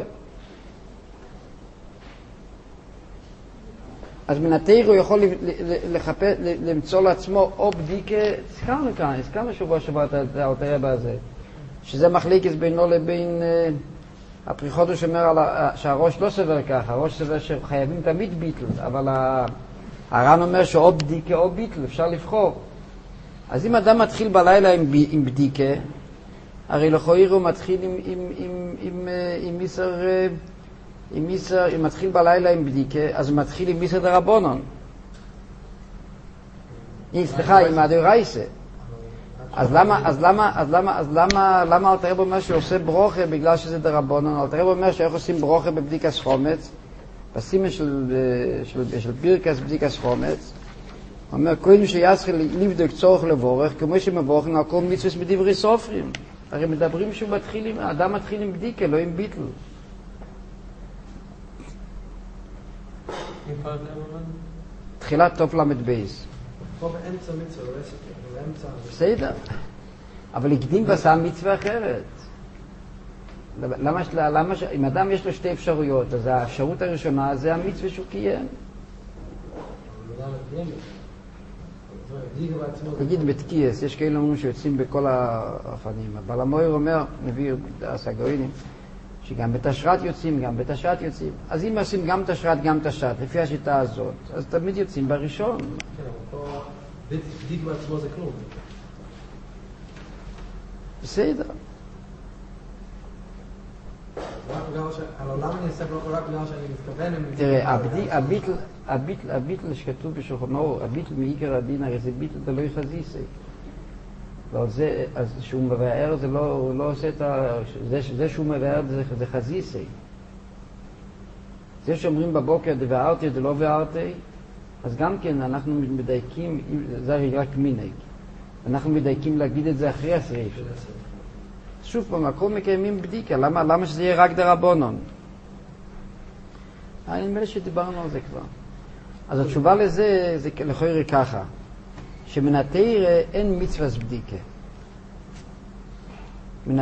אז מן התורה הוא יכול למצוא לעצמו או בדיקה הזכרנו שבוע שבוע את אלתר רבי הזה שזה מחליקת בינו לבין הפריחות הוא שאומר שהראש לא סבר ככה הראש סבר שחייבים תמיד ביטל אבל הר"ן אומר שאו בדיקה או ביטל, אפשר לבחור. אז אם אדם מתחיל בלילה עם בדיקה, הרי לכאורה הוא מתחיל עם מיסר, אם מתחיל בלילה עם בדיקה, אז הוא מתחיל עם מיסר דרבנן. סליחה, עם הדאורייתא. אז למה אלתר רבי אומר שעושה ברוכה בגלל שזה דרבנן? אלתר רבי אומר שאיך עושים ברוכה בבדיקת חומץ? בסימן של בירקס בדיקס חומץ, הוא אומר, קודם שיצחל לבדוק צורך לבורך, כמו שמבורכים על כל מצווה מדברי סופרים. הרי מדברים שהוא מתחיל עם, האדם מתחיל עם בדיקה, לא עם ביטל. תחילת טוב למד בייס. פה באמצע מצווה, באמצע. בסדר. אבל הקדים ועשה מצווה אחרת. למה, אם אדם יש לו שתי אפשרויות, אז האפשרות הראשונה זה המצווה שהוא קיים. תגיד בתקייס, יש כאלה אומרים שיוצאים בכל האופנים. אבל המויר אומר, מביא הסגוינים, שגם בתשרת יוצאים, גם בתשרת יוצאים. אז אם עושים גם תשרת, גם תשרת, לפי השיטה הזאת, אז תמיד יוצאים בראשון. כן, אבל פה בדיק בעצמו זה כלום. בסדר. אבל למה אני אעשה רק בגלל שאני מתכוון? תראה, הביטל שכתוב בשולחן אור, הביטל מעיקר הדין, הרי זה ביטל דלוי חזיסי. אז שהוא מבאר זה לא עושה את זה שהוא מבאר זה חזיסי. זה שאומרים בבוקר דבארתי דלא וארתי, אז גם כן אנחנו מדייקים, זה רק מינק. אנחנו מדייקים להגיד את זה אחרי הסעיף. שוב פעם, הכל מקיימים בדיקה, למה שזה יהיה רק דרבנן? אני נדמה לי שדיברנו על זה כבר. אז התשובה לזה זה לכאורה ככה, שמן התורה אין מצווה בדיקה. מן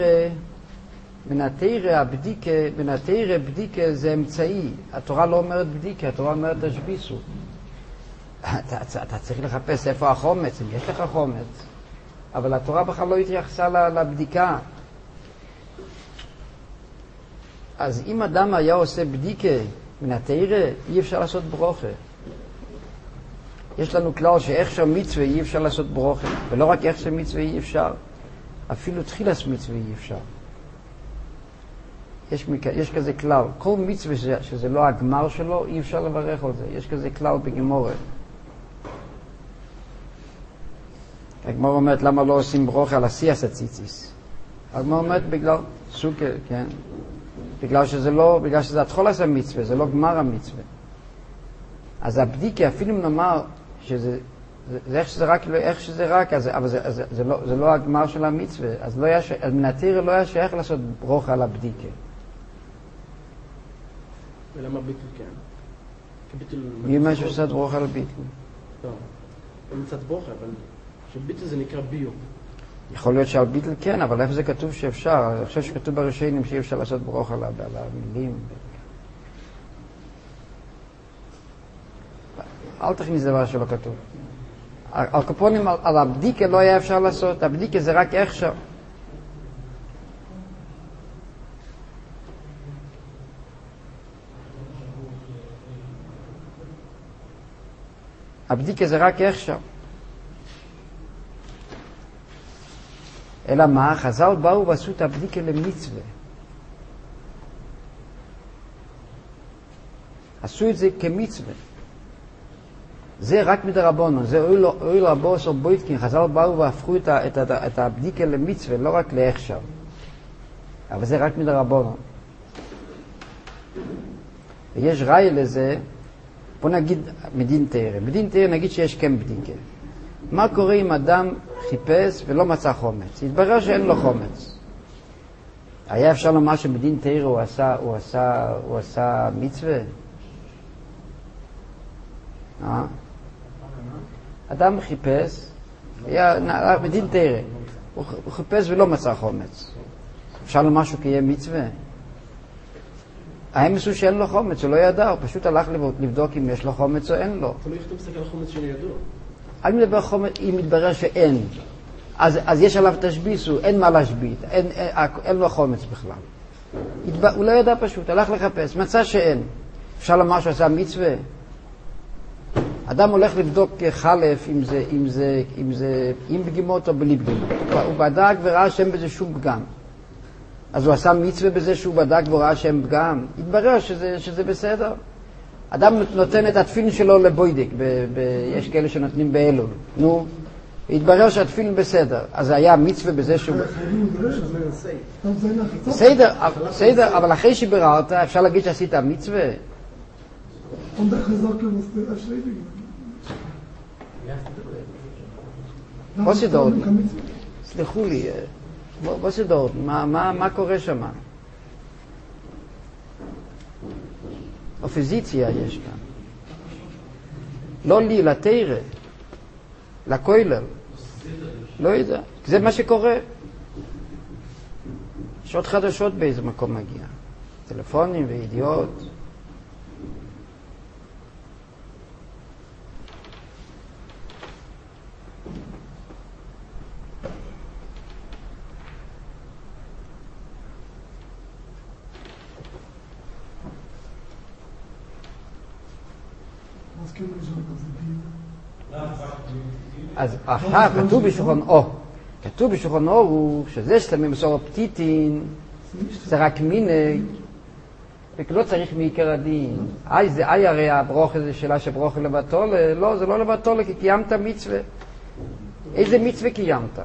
התורה בדיקה זה אמצעי. התורה לא אומרת בדיקה, התורה אומרת תשביסו. אתה צריך לחפש איפה החומץ, אם יש לך חומץ. אבל התורה בכלל לא התייחסה לבדיקה. אז אם אדם היה עושה בדיקה מן התורה, אי אפשר לעשות ברוכה. יש לנו כלל שאיך שמצווה אי אפשר לעשות ברוכה, ולא רק איך שמצווה אי אפשר, אפילו תחילת מצווה אי אפשר. יש כזה כלל, כל מצווה שזה לא הגמר שלו, אי אפשר לברך על זה. יש כזה כלל בגמורה. הגמרא אומרת למה לא עושים ברוכה על עשייס הציציס. הגמרא אומרת בגלל סוכר, כן? בגלל שזה התחולת המצווה, זה לא גמר המצווה. אז הבדיקה, אפילו אם נאמר שזה איך שזה רק, אבל זה לא הגמר של המצווה, אז מן התורה לא היה שייך לעשות ברוכה על הבדיקה. ולמה ביטל כן? מי אומר שעושה ברוכה על ביטל? לא, הוא מצד ברוכה, אבל שביטל זה נקרא ביו. יכול להיות שעל ביטל כן, אבל איפה זה כתוב שאפשר? אני חושב שכתוב בראשונים שאי אפשר לעשות ברוכה על המילים. אל תכניס דבר שלא כתוב. על קופונים, על הבדיקה לא היה אפשר לעשות, הבדיקה זה רק עכשיו. הבדיקה זה רק עכשיו. אלא מה? חז"ל באו ועשו את הבדיקה למצווה. עשו את זה כמצווה. זה רק מדרבנן, זה אוהל רבו עשר בויטקין, חז"ל באו והפכו את הבדיקה למצווה, לא רק לעכשיו. אבל זה רק מדרבנן. ויש ראי לזה, בוא נגיד מדין תורה. מדין תורה נגיד שיש כן בדיקה. מה קורה אם אדם חיפש ולא מצא חומץ? התברר שאין לו חומץ. היה אפשר לומר שבדין תורה הוא עשה מצווה? אדם חיפש, בדין תורה, הוא חיפש ולא מצא חומץ. אפשר לומר שהוא קיים מצווה? האם עשו שאין לו חומץ, הוא לא ידע, הוא פשוט הלך לבדוק אם יש לו חומץ או אין לו. אתה לא יכתוב סקר חומץ שאני ידוע. אני מדבר חומץ, אם מתברר שאין, אז יש עליו תשביסו, אין מה להשבית, אין לו חומץ בכלל. הוא לא ידע פשוט, הלך לחפש, מצא שאין. אפשר לומר שהוא עשה מצווה? אדם הולך לבדוק חלף עם פגימות או בלי פגימות. הוא בדק וראה שאין בזה שום פגם. אז הוא עשה מצווה בזה שהוא בדק וראה שאין פגם. התברר שזה בסדר. אדם נותן את התפילין שלו לבוידק, יש כאלה שנותנים באלול. נו, התברר שהתפילין בסדר. אז היה מצווה בזה שהוא... בסדר, אבל אחרי שביררת אפשר להגיד שעשית מצווה? Und der gesagt, was der Erschreibung. Was ist dort? סלחו לי, was ist dort? מה קורה שם? אופוזיציה יש כאן. לא לי, לתירה, לכוילל. לא יודע. זה מה שקורה. יש עוד חדשות באיזה מקום מגיע. טלפונים וידיעות. אז כתוב בשולחן אור. כתוב בשולחן אור הוא שזה שתמים מסור פתיתין, זה רק מיני, ולא צריך מעיקר הדין. זה הרי הברוכה זה שאלה שברוכה לבטולה. לא, זה לא לבטולה, כי קיימת מצווה. איזה מצווה קיימת?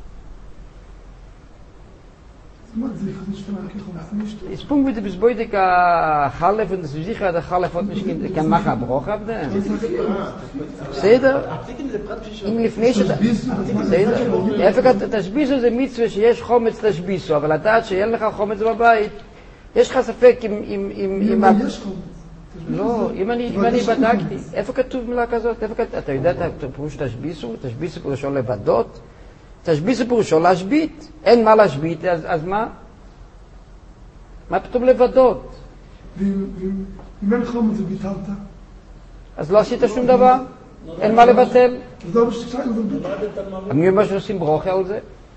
Jetzt punkt mit dem Beide Halef und das sicher der Halef hat nicht kann machen Bruch ab da. Seht ihr? Im לפני seht ihr? אפילו תשביסו זה מצווה שיש חומץ תשביסו, אבל לדעת שאין לך חומץ בבית, יש לך ספק אם לא, אם אני בדקתי, איפה כתוב מילה כזאת? אתה יודע את הפירוש תשביסו? תשביסו פירושו לבדות? תשביסו פירושו להשבית. אין מה להשבית, אז מה? מה פתאום לבדות? אם אין חומץ זה ביטלת? אז לא עשית שום דבר? אין מה לבטל? אני אומר שעושים ברוכה על זה?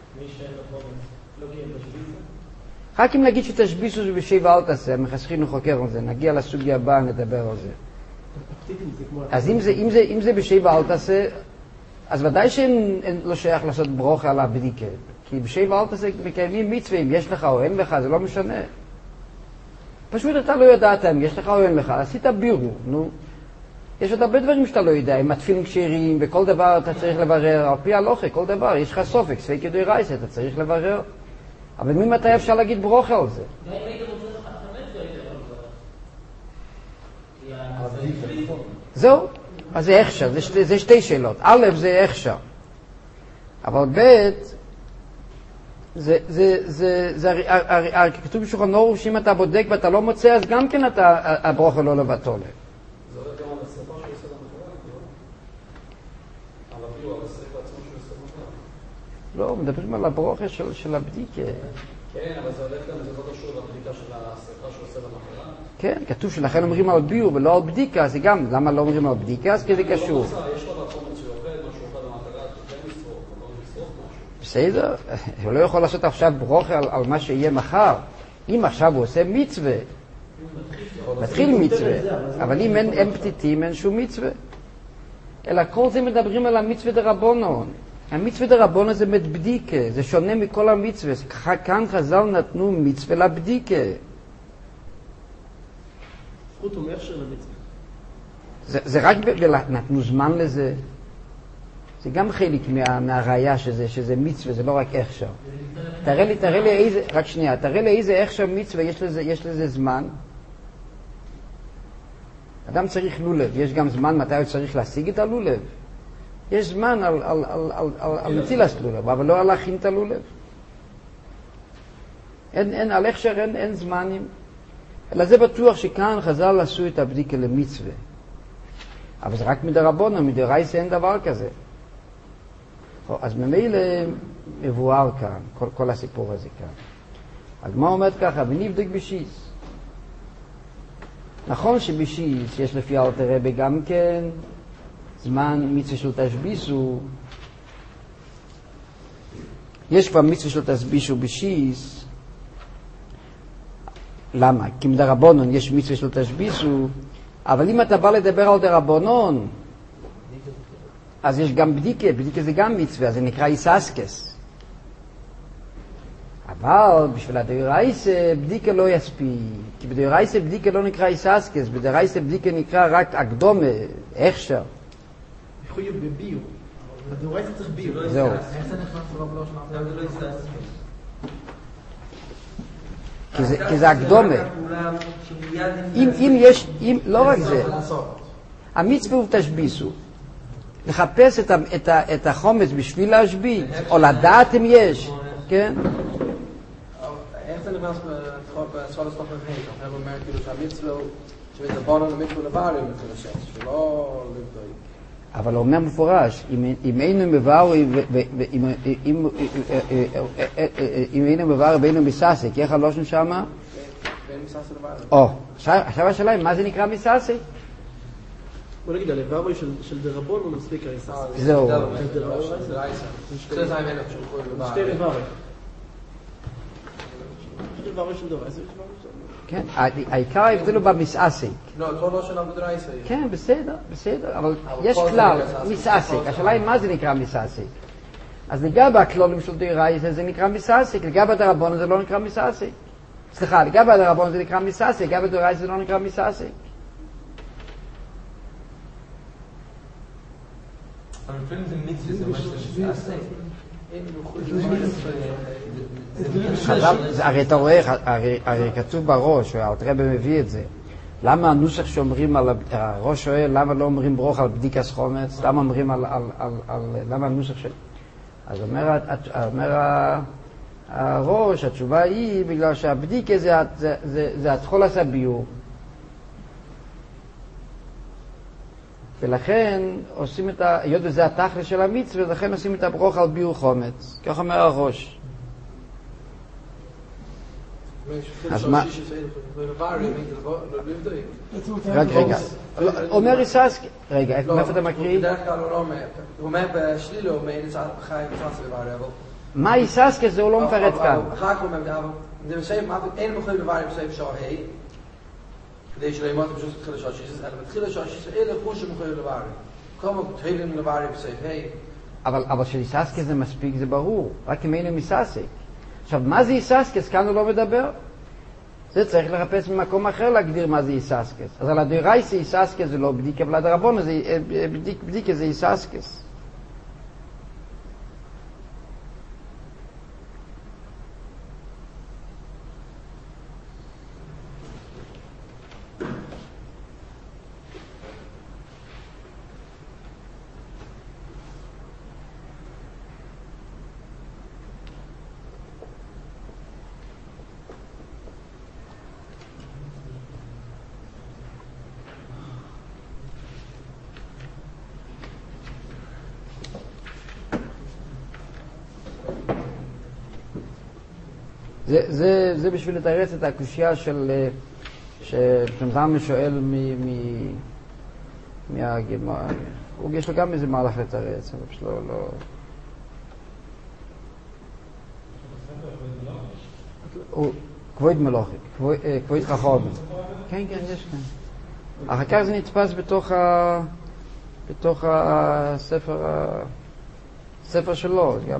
רק אם נגיד שתשביסו זה בשבע אל תעשה, מחסכינו חוקר על זה, נגיע לסוגיה הבאה, נדבר על זה. אז אם זה בשבע אל תעשה, אז ודאי שלא שייך לעשות ברוכה על הבדיקה, כי בשבע אל תעשה מקיימים מצווה, אם יש לך או אין לך, זה לא משנה. פשוט אתה לא יודעת אם יש לך או אין לך, עשית בירור, נו. יש עוד הרבה דברים שאתה לא יודע, אם התפילין כשרים, וכל דבר אתה צריך לברר, על פי הלוכה, כל דבר, יש לך סופק, ספק ידוי רייס, אתה צריך לברר. אבל ממתי אפשר להגיד ברוכה על זה? לא, אם היית רוצה לך חמץ, לא היית יכול. זהו, אז זה הכשר, זה שתי שאלות. א', זה הכשר. אבל ב', כתוב בשולחן אור שאם אתה בודק ואתה לא מוצא, אז גם כן הברוכה לא לבטולה. זה הולך גם על השריפה שהוא עושה למחרת, לא? על הביור, על השריפה עצמו שהוא עושה למחרת. לא, מדברים על הברוכה של הבדיקה. כן, אבל זה הולך גם, זה לא קשור לבדיקה של השריפה שהוא עושה למחרת. כן, כתוב שלכן אומרים על ביור ולא על בדיקה, זה גם, למה לא אומרים על בדיקה? אז כי זה קשור. יש לו בפורמט שהוא עובד, משהו עובד למחרת, כן לשרוף, או לא לשרוף משהו. בסדר, הוא לא יכול לעשות עכשיו ברוכה על מה שיהיה מחר. אם עכשיו הוא עושה מצווה, מתחיל מצווה, אבל אם אין פתיתים, אין שום מצווה. אלא כל זה מדברים על המצווה דרבנן. המצווה דרבנן זה בדיקה, זה שונה מכל המצווה. כאן חז"ל נתנו מצווה לבדיקה. זכות ומאפשר למצווה. זה רק נתנו זמן לזה. זה גם חלק מהראיה שזה מצווה, זה לא רק הכשר. תראה לי איזה, רק שנייה, תראה לי איזה הכשר מצווה יש לזה זמן. אדם צריך לולב, יש גם זמן מתי הוא צריך להשיג את הלולב. יש זמן על נטילת לולב, אבל לא על להכין את הלולב. על הכשר אין זמנים. אלא זה בטוח שכאן חז"ל עשו את הבדיקה למצווה. אבל זה רק מדרבנן, מדרייסה אין דבר כזה. אז ממילא מבואר כאן, כל הסיפור הזה כאן. הגמרא אומרת ככה, ונבדק בשיס. נכון שבשיס יש לפי אלתר רבי גם כן זמן מצווה של תשביסו. יש כבר מצווה של תשביסו בשיס. למה? כי מדרבנן יש מצווה של תשביסו, אבל אם אתה בא לדבר על דרבנן, אז יש גם בדיקה, בדיקה זה גם מצווה, זה נקרא איססקס. אבל בשביל הדאורייסה בדיקה לא יספיק, כי בדאורייסה בדיקה לא נקרא איססקס, בדאורייסה בדיקה נקרא רק הקדומה, הכשר. יכול להיות בביור, בדאורייסה צריך ביור. זהו. איך זה נכנס לרב לא שמעת? כי זה הקדומה. אם יש, לא רק זה, המצווה הוא תשביסו. לחפש את החומץ בשביל להשבית, או לדעת אם יש, כן? איך זה נכנס בסול הסטוף מבהים? אתה אומר כאילו שהמצווה הוא שזה בונו למצווה לבארים את השש, שלא לבדוי. אבל הוא אומר מפורש, אם היינו מבאר ואינו מססק, איך הלושן שמה? ואין מססק לבארים. או, עכשיו השאלה היא, מה זה נקרא מססק? בוא נגיד, הלבאר של דרבון הוא מספיק הריסס. זהו. שתי זיים אלף שלחו לבארים. שתי לבארים. שתי לבארים של דרייסה. כן, העיקר ההבדל הוא במסעסק. לא, לא שלנו בדרייסה. כן, בסדר, אבל יש כלל, מסעסק. השאלה היא מה זה נקרא מסעסק. אז לגבי הכלולים של דרייסה זה נקרא מסעסק, לגבי דרבון זה לא נקרא מסעסק. סליחה, לגבי דרבון זה נקרא מסעסק, לגבי דרייסה זה לא נקרא מסעסק. אבל לפעמים זה מצווה, זה ממש זה הרי אתה רואה, הרי כתוב בראש, הרב מביא את זה. למה הנוסח שאומרים על הראש שואל, למה לא אומרים ברוך על בדיקס חומץ? למה אומרים למה הנוסח של... אז אומר הראש, התשובה היא בגלל שהבדיקה זה התחול עשה ביור. ולכן עושים את היות וזה התכלס של המצווה, ולכן עושים את הברוך על ביור חומץ. כך אומר הראש. אז מה? רגע. אומר איססקי. רגע, מאיפה אתה מקריא? בדרך כלל הוא לא אומר. הוא אומר בשלילה, הוא אומר חיים צעס לבארי, אבל... מה איססקי זה הוא לא מפרט כאן. אחר כך הוא אומר, זה בסייב, אין מחויב לבארי בסייב שעה ה' כדי שלא ימות פשוט תתחיל לשעה שיסס, אלא מתחיל לשעה שיסס, אלה חוש שמחויב לבארי. כמה תהילים לבארי בסייב ה' אבל של איססקי זה מספיק, זה ברור. רק אם היינו איססק. עכשיו, מה זה איססקס? כאן הוא לא מדבר. זה צריך לחפש ממקום אחר להגדיר מה זה איססקס. אז על הדרייסה איססקס זה לא בדיקה, אבל הדרבון בדיקה זה איססקס. זה בשביל לתרץ את הקושיה של שפרמזם שואל מהגמרא. יש לו גם איזה מהלך לתרץ, אבל פשוט לא... כבוד מלוכי, כבוד חכום. כן, יש כאן. אחר כך זה נתפס בתוך הספר שלו, גם...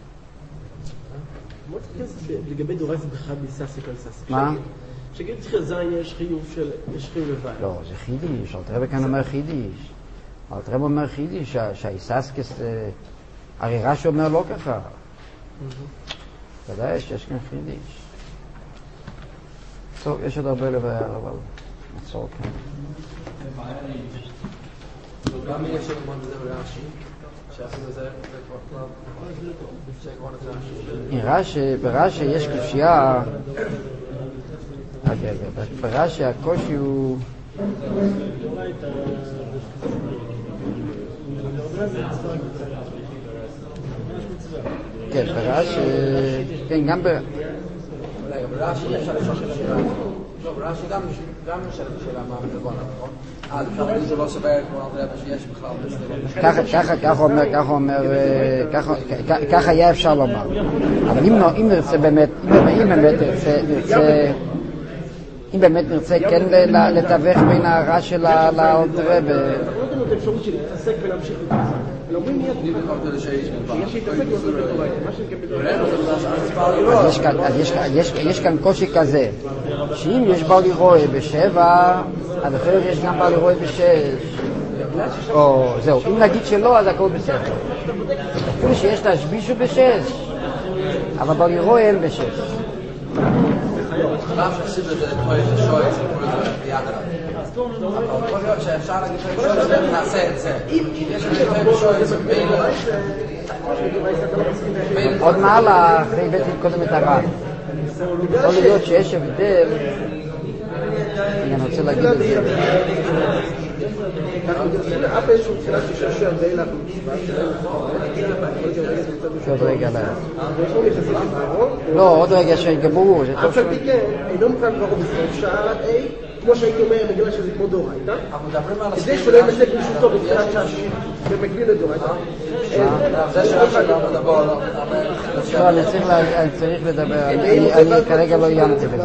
מה תכנס לגבי דורייסה בכלל ביססק על ססק? מה? שגיד תחיל זין יש חיוב לבד. לא, זה חידיש, אלתרבה כאן אומר חידיש. אלתרבה אומר חידיש, שהאיססקס, הרי רש"י אומר לא ככה. ודאי שיש כאן חידיש. טוב, יש עוד הרבה לבאר, אבל נעצור כאן. גם יש עוד מון בזה ברש"י, שאפילו זה כבר ברש"י יש קושיה. ברש"י הקושי הוא כן, ברש"י כן, גם ברש"י אפשר לשאול שאלה. לא, ברש"י גם נשאלת שאלה מה מדבר, נכון? אפשר זה לא סבר כמו אלתרבה שיש בכלל. ככה היה אפשר לומר. אבל אם נרצה באמת, אם באמת נרצה כן לתווך בין ההערה של האלתרבה. לא נותן את האפשרות שלי להתעסק ולהמשיך להתעסק. אלא אומרים מיד שיש להתעסק יש כאן קושי כזה, שאם יש בעל רואה בשבע, אז אחרת יש גם בעל רואה בשש. או זהו, אם נגיד שלא, אז הכל בסדר. אפילו שיש להשבישו בשש, אבל בעל רואה אין בשש. מה שחסיד זה תורי ששוי, זה קורא לזה ביחד. אבל יכול להיות שאפשר להגיד תורי ששוי, נעשה את זה. יש תורי ששוי, זה בין... עוד מעלה, אחרי הבאתי קודם את הרב. יכול להיות שיש הבדל, אני רוצה להגיד את זה. אף איזשהו תחילת ששוי הרבה לך עוד רגע לא. לא, עוד רגע שיגמרו. אף של פי כן, אינו מוכן כבר בסוף שעה כמו שהייתי אומר, מגילה שזה כמו דורייתא. כדי שלא ינסק משותו בתחילת שעה שישית במקביל לדורייתא. זה שאפשר גם לדבר. לא, אני צריך לדבר. אני כרגע לא עיינתי בזה.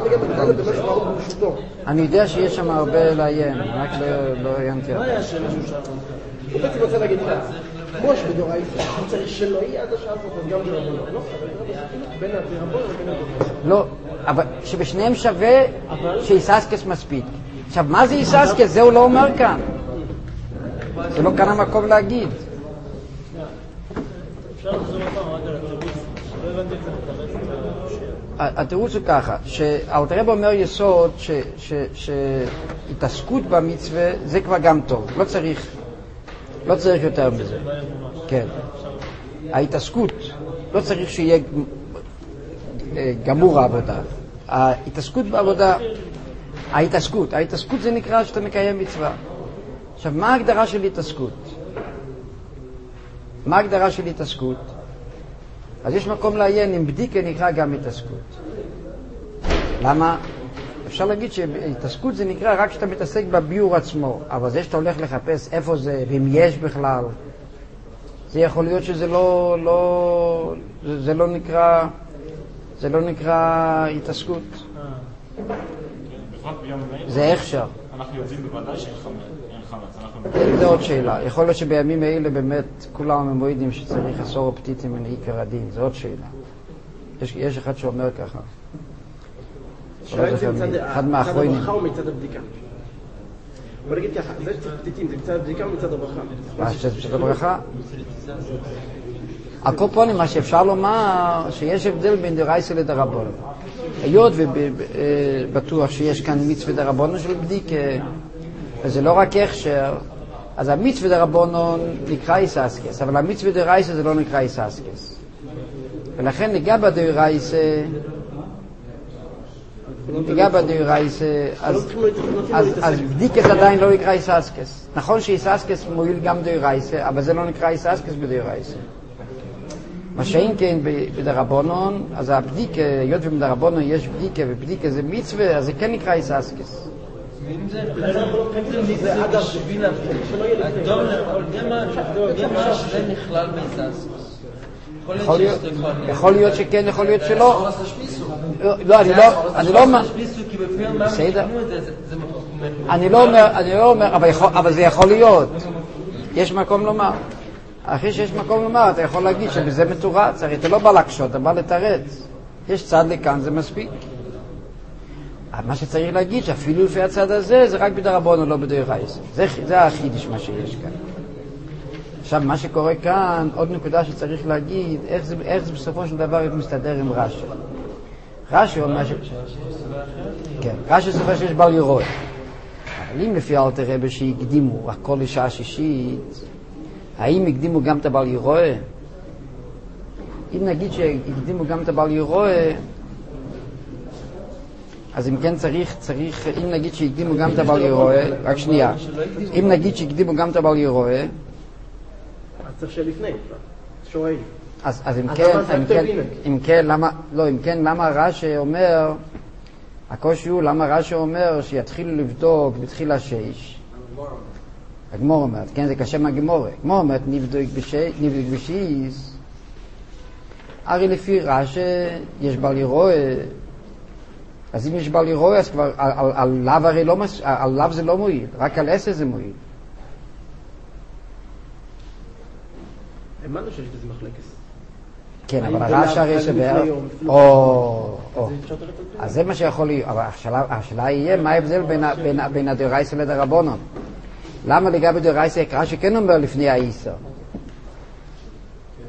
אני יודע שיש שם הרבה לעיין, רק לא עיינתי. מה היה השם משהו שם? הוא בעצם רוצה להגיד לך, כמו שבדורייתא, הוא צריך שלא יהיה עד השעה הזאת, אז גם ברבונו. לא, בין הרבונו ובין הדורייתא. לא, אבל שבשניהם שווה שיססקס מספיק. עכשיו, מה זה יססקס? זה הוא לא אומר כאן. זה לא כאן המקום להגיד. אפשר לחזור אותם רק על התירוץ. לא הבנתי את זה מתרץ את השאלה. התירוץ הוא ככה, שהאלתר רבי אומר יסוד שהתעסקות במצווה זה כבר גם טוב. לא צריך יותר מזה. כן. ההתעסקות, לא צריך שיהיה גמור העבודה. ההתעסקות בעבודה, ההתעסקות זה נקרא שאתה מקיים מצווה. עכשיו, מה ההגדרה של התעסקות? מה ההגדרה של התעסקות? אז יש מקום לעיין, אם בדיקה נקרא גם התעסקות. למה? אפשר להגיד שהתעסקות זה נקרא רק שאתה מתעסק בביור עצמו, אבל זה שאתה הולך לחפש איפה זה, ואם יש בכלל, זה יכול להיות שזה זה לא נקרא התעסקות. זה אפשר. אנחנו יודעים בוודאי שאין חמץ. זה עוד שאלה. יכול להיות שבימים האלה באמת כולם ממועידים שצריך אסור פתיתים מן עיקר הדין. זה עוד שאלה. יש אחד שאומר ככה. אחד מהאחרונים. מצד הברכה או מצד הבדיקה? בוא נגיד ככה, זה שצריך פתיתים, זה מצד הבדיקה או מצד הברכה? מצד הברכה? הקופונים, מה שאפשר לומר, שיש הבדל בין דרייסה לדרבון. היות ובטוח שיש כאן מצווה דרבונו של בדיקה, וזה לא רק הכשר, אז המצווה דרבונו נקרא איססקס, אבל המצווה דרייסה זה לא נקרא איססקס. ולכן לגבי דרייסה, אז בדיקה עדיין לא נקרא איססקס. נכון שאיססקס מועיל גם דרייסה, אבל זה לא נקרא איססקס בדרייסה. מה שאין כן בדרבונון, אז הבדיקה, היות ובדרבונון יש בדיקה, ובדיקה זה מצווה, אז זה כן נקרא איססקס. זה עד השביל אדום לכל גמר שזה נכלל באיססקס. יכול להיות שכן, יכול להיות שלא. לא, אני לא אומר. אני לא אומר, אבל זה יכול להיות. יש מקום לומר. אחרי שיש מקום לומר, אתה יכול להגיד שבזה מתורץ, הרי אתה לא בא להקשות, אתה בא לתרץ. יש צד לכאן, זה מספיק. מה שצריך להגיד, שאפילו לפי הצד הזה, זה רק בדרבון או לא בדרייסה. זה החידוש מה שיש כאן. עכשיו, מה שקורה כאן, עוד נקודה שצריך להגיד, איך זה בסופו של דבר מסתדר עם רש"י. רש"י אומר כן, רש"י סופר שיש בל ירוי. אבל אם לפי אלתר רבי שהקדימו הכל לשעה שישית, האם הקדימו גם את הבל ירוי? אם נגיד שהקדימו גם את הבל ירוי, אז אם כן צריך, אם נגיד שהקדימו גם את הבל ירוי, רק שנייה, אם נגיד שהקדימו גם את הבל ירוי, אז צריך שלפני, שואל. אז אם כן, למה רש"י אומר, הקושי הוא, למה רש"י אומר שיתחילו לבדוק בתחילה 6? הגמור אומרת, כן, זה קשה מהגמור. הגמור אומרת, נבדוק בשיס. הרי לפי רש"י יש בל ירוי. אז אם יש בל ירוי, אז כבר על לאו הרי לא, על לאו זה לא מועיל, רק על עשה זה מועיל. האמנו שיש בזה מחלקת. כן, אבל הרש"י הרי שבר, אז זה מה שיכול להיות, אבל השאלה יהיה מה ההבדל בין הדרייסה לדרבונון. למה לגבי דרייסה רש"י כן אומר לפני האיסר?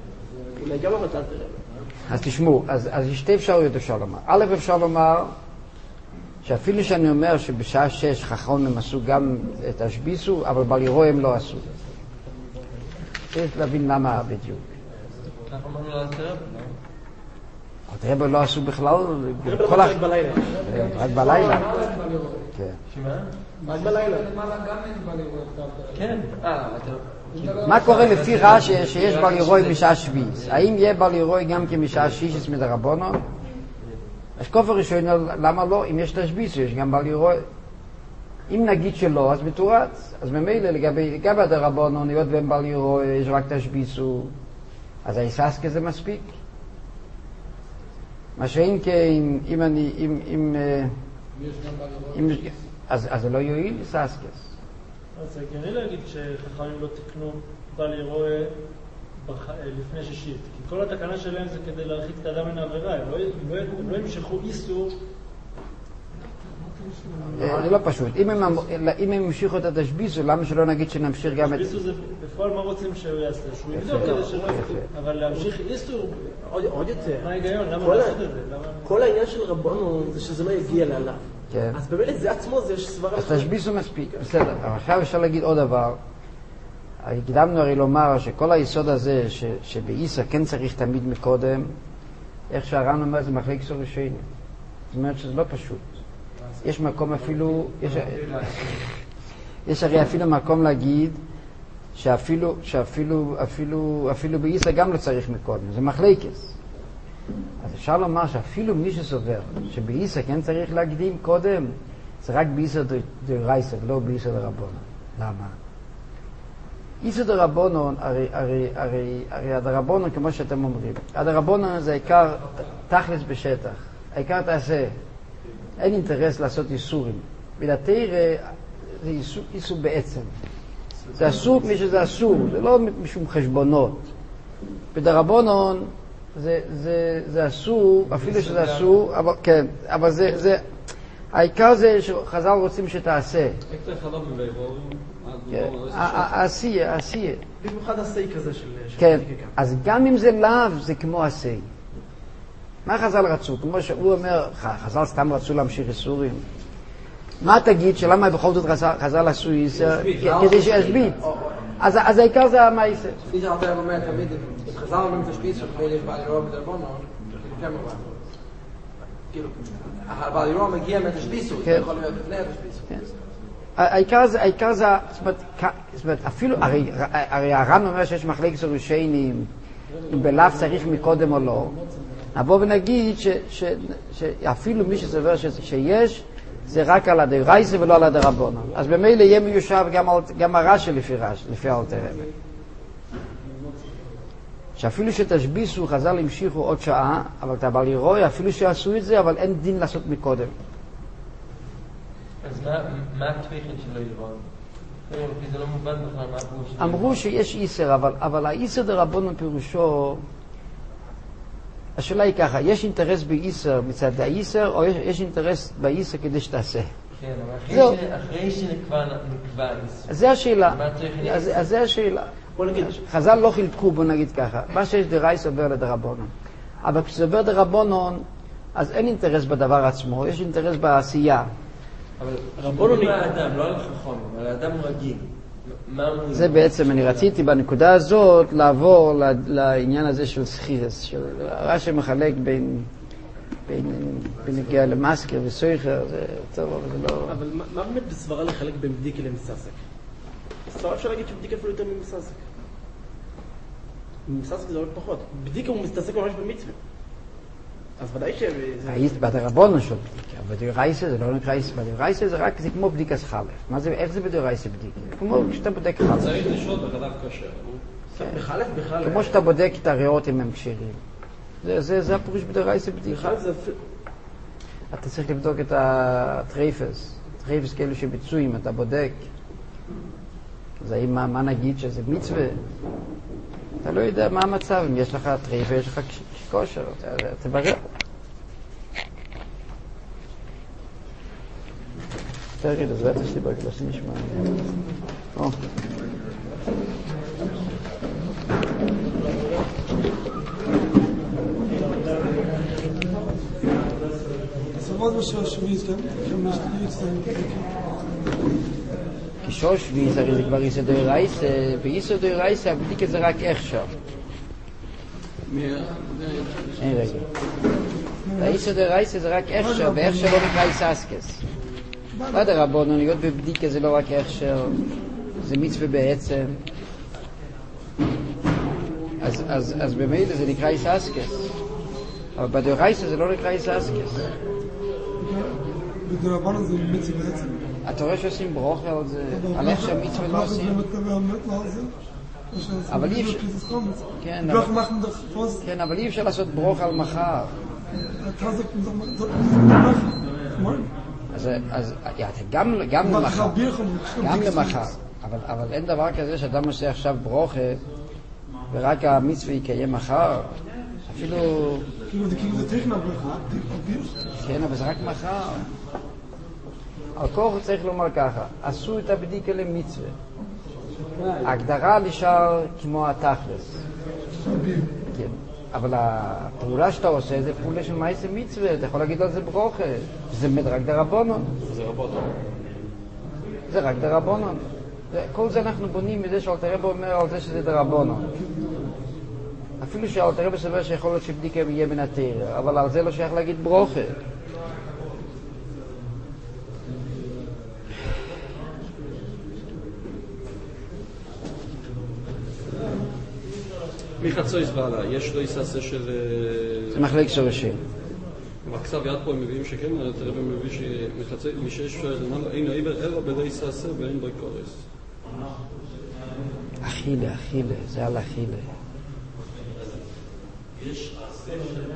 אולי גם אבל אז תשמעו, אז יש שתי אפשרויות אפשר לומר. א', אפשר לומר שאפילו שאני אומר שבשעה 6 חכמים הם עשו גם את השביסו, אבל בלירוי הם לא עשו. צריך להבין למה בדיוק. אנחנו אמרנו לא תראה? הרב לא עשו בכלל, רק בלילה. רק בלילה. כן. שמה? רק בלילה. כן. מה קורה לפי רש"י שיש בלירוי משעה שביעית? האם יהיה בלירוי גם כמשעה 6 מדרבנן? השקוף הראשון, למה לא? אם יש תשביסו, יש גם בלירוי. אם נגיד שלא, אז מתורץ. אז ממילא לגבי הדרבנן, היות והם בלירוי, יש רק תשביסו, אז היססקה זה מספיק. מה שאין אם אני, אז זה לא יועיל יססקס. אז זה הגיוני להגיד שחכמים לא תקנו בלירוי לפני שישית, כי כל התקנה שלהם זה כדי להרחיק את האדם מן העבירה, הם לא ימשכו איסור. זה לא פשוט. אם הם המשיכו את התשביסו, למה שלא נגיד שנמשיך גם את... תשביסו זה בפועל מה רוצים שהוא יעשה? שהוא יבדוק כדי שלא יפתיע. אבל להמשיך איסור, עוד יותר. מה ההיגיון? למה לעשות את זה? כל העניין של רבנו זה שזה לא יגיע לעליו. אז באמת זה עצמו זה יש סברה... אז תשביסו מספיק, בסדר. אבל עכשיו אפשר להגיד עוד דבר. הקדמנו הרי לומר שכל היסוד הזה שבאיסר כן צריך תמיד מקודם, איך שהר"ן אומר זה מחלק סור ראשון. זאת אומרת שזה לא פשוט. יש מקום אפילו, יש הרי אפילו מקום להגיד שאפילו באיסר גם לא צריך מקודם, זה מחלקס. אז אפשר לומר שאפילו מי שסובר שבאיסר כן צריך להקדים קודם, זה רק באיסר דרייסה ולא באיסר דרבנן. למה? איסר דרבנן, הרי הדרבנן כמו שאתם אומרים, הדרבנן זה העיקר תכלס בשטח, העיקר תעשה. אין אינטרס לעשות איסורים. בלתרא זה איסור בעצם. זה אסור מי שזה אסור, זה לא משום חשבונות. בדרבנן זה אסור, אפילו שזה אסור, אבל כן, אבל זה העיקר זה שחז"ל רוצים שתעשה. העשייה. במיוחד עשי כזה של... כן, אז גם אם זה לאו, זה כמו עשי. מה חז"ל רצו? כמו שהוא אומר, חז"ל סתם רצו להמשיך איסורים. מה תגיד שלמה בכל זאת חז"ל עשו איסר? כדי שישבית. אז העיקר זה המעשה. לפי זה אתה אומר תמיד, אם חז"ל אומרים תשבית שכמי יש בלירוע בדרבנן, כאילו, הבלירוע מגיע מהתשביסו, זה יכול להיות לפני התשביסו. העיקר זה, זאת אומרת, אפילו, הרי הר"ן אומר שיש מחלקת ראשונים, אם בלאו צריך מקודם או לא. נבוא ונגיד שאפילו מי שסובר שיש, זה רק על הדרייסה ולא על הדרבנן. אז במילא יהיה מיושב גם הרש"י לפי האלתר רבי. שאפילו שתשביסו, חז"ל המשיכו עוד שעה, אבל אתה בא לראות, אפילו שעשו את זה, אבל אין דין לעשות מקודם. אז מה התפיכת שלו ירון? כי זה לא מובן בכלל מה הפירוש. אמרו שיש איסר, אבל האיסר דרבנן פירושו, השאלה היא ככה, יש אינטרס באיסר מצד האיסר, או יש אינטרס באיסר כדי שתעשה? כן, אבל אחרי שנקבע איסר. זה השאלה. אז זה השאלה. חז"ל לא חילקו, בוא נגיד ככה. מה שיש דרייסה עובר לדרבנן. אבל כשזה עובר דרבנן, אז אין אינטרס בדבר עצמו, יש אינטרס בעשייה. אבל רבנן לא האדם, לא על חכם, על האדם רגיל. זה בעצם, אני רציתי בנקודה הזאת לעבור לעניין הזה של סחירס, של רש"י מחלק בין נגיע למסקר וסויכר, זה טוב, אבל זה לא... אבל מה באמת בסברה לחלק בין בדיקה למססק? בסברה אפשר להגיד שבדיקה אפילו יותר ממססק. ממססק זה עוד פחות. בדיקה הוא מסתסק ממש במצווה. אז ודאי ש... בדרבנן של בדיקה, בדרייסה זה לא נקרא איסר, בדרייסה זה רק, זה כמו בדיקת חלף. מה זה, איך זה בדרייסה בדיקה? כמו כשאתה בודק חלף. צריך לשאול בחלף כשר. בחלף בכלל... כמו שאתה בודק את הריאות אם הם כשרים. זה הפירוש בדרייסה בדיקה. בחלף זה... אתה צריך לבדוק את הטרייפס כאלו שביצועים, אתה בודק. אז מה נגיד שזה מצווה? אתה לא יודע מה המצב, אם יש לך טרייפס, יש לך כושר, תברר. תגיד, אז בטח שלי ברגע שנשמע. was was schwierig kann nicht jetzt dann כשור שביז, הרי זה כבר יסודוי רייסה, ביסודוי רייסה, הבדיקה זה רק עכשיו. אין רגע. ביסודוי רייסה זה רק עכשיו, ועכשיו לא נקרא איססקס. בעד הרבונון, להיות בבדיקה זה לא רק עכשיו, זה מצווה בעצם. אז במילא זה נקרא איססקס. אבל בדוי רייסה זה לא נקרא איססקס. בדרבנון זה מצווה בעצם? אתה רואה שעושים ברוכה על זה, על איך שהמצוות לא עושים. אבל אי אפשר... כן, אבל אי אפשר לעשות ברוכה על מחר. אז גם למחר. גם למחר. אבל אין דבר כזה שאדם עושה עכשיו ברוכה ורק המצווה יקיים מחר. אפילו... זה טכנה ברכה. כן, אבל זה רק מחר. על כוח צריך לומר ככה, עשו את הבדיקה למצווה. ההגדרה נשאר כמו התכלס. כן. אבל הפעולה שאתה עושה זה פעולה של מעשה מצווה, אתה יכול להגיד על זה ברוכה. זה באמת רק דרבנן. זה רק דרבנן. כל זה אנחנו בונים מזה שאלתר רבי אומר על זה שזה דרבנן. אפילו שאלתר רבי סובר שיכול להיות שבדיקה יהיה מן התורה, אבל על זה לא שייך להגיד ברוכה. מחצויס בעלה, יש לו איססה של... זה מחלק שורשים. בכתב יד פה הם מביאים שכן, תראה הם מביא שמחצויס, משש למעלה, אין העבר אלא בדי איססה ואין בוי קורס. אכילה, זה על אכילה. יש עשה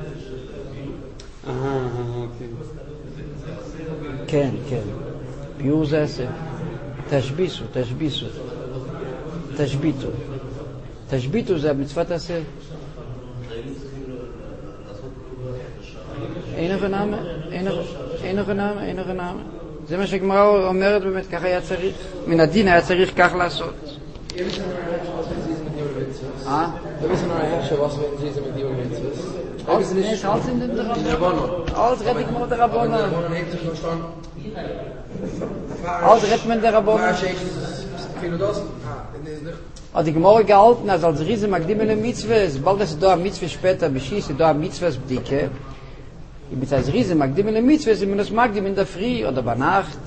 כן. כן. ביור זה עשה. תשביתו. תשביתו זה המצוות עשה. אין רנמה. זה מה שהגמרא אומרת באמת, ככה היה צריך, מן הדין היה צריך כך לעשות. Alles in den Rabbonon. Alles redt ich mal der Rabbonon. Alles redt man der Rabbonon. Hat die Gemorre gehalten, als Riese Magdimele Mitzvah, bald es da Mitzvah später beschießt, da Mitzvahs Bdike. Mit als Riese Magdimele Mitzvah, sind wir das Magdim in der Früh oder bei Nacht.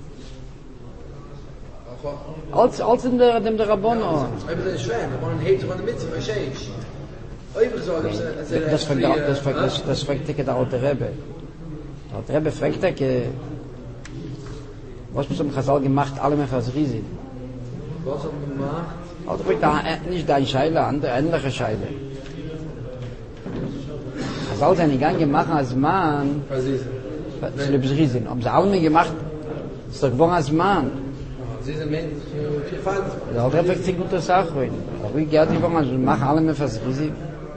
Als in der Rabbonon. Das ist schwer, Rabbonon hebt sich an der Mitzvah, scheiß. Das fragt der alte Rebbe. Der alte Rebbe fragt was muss am Chazal gemacht, alle mehr fürs Riese. Was haben wir gemacht? Also fragt nicht deine Scheile, andere Scheile. Chazal seine Gang gemacht als Mann, zu lebens Riese. Haben sie alle mehr gemacht, ist doch gewohnt als Mann. Sie sind Menschen, Fall. Der alte Rebbe fragt sich gute Sache. Aber wie geht die Woche, also machen alle mehr fürs Riese.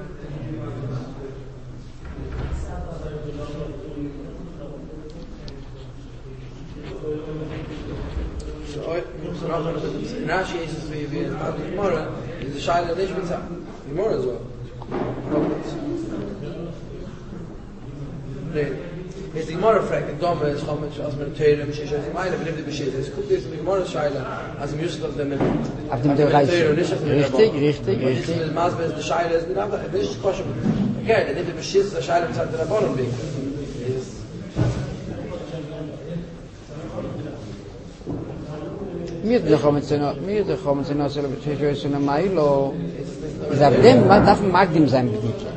Rashi is wie Gemara, die Scheile nicht mit Gemara so. Ist die Gemara fragt, Dome ist kommen als mit Teile, mich ist die meine beliebte Bescheid. Es guckt ist die Gemara Scheile, als im Jusuf der mit auf dem der Reise. Richtig. Das Maß bei der Scheile ist nicht einfach, das ist koscher. Okay, der nimmt die Bescheid der Scheile mit der Bonn weg. mir der kommen zu einer so eine Mailo. Ist ab dem darf Magdim sein Bdike.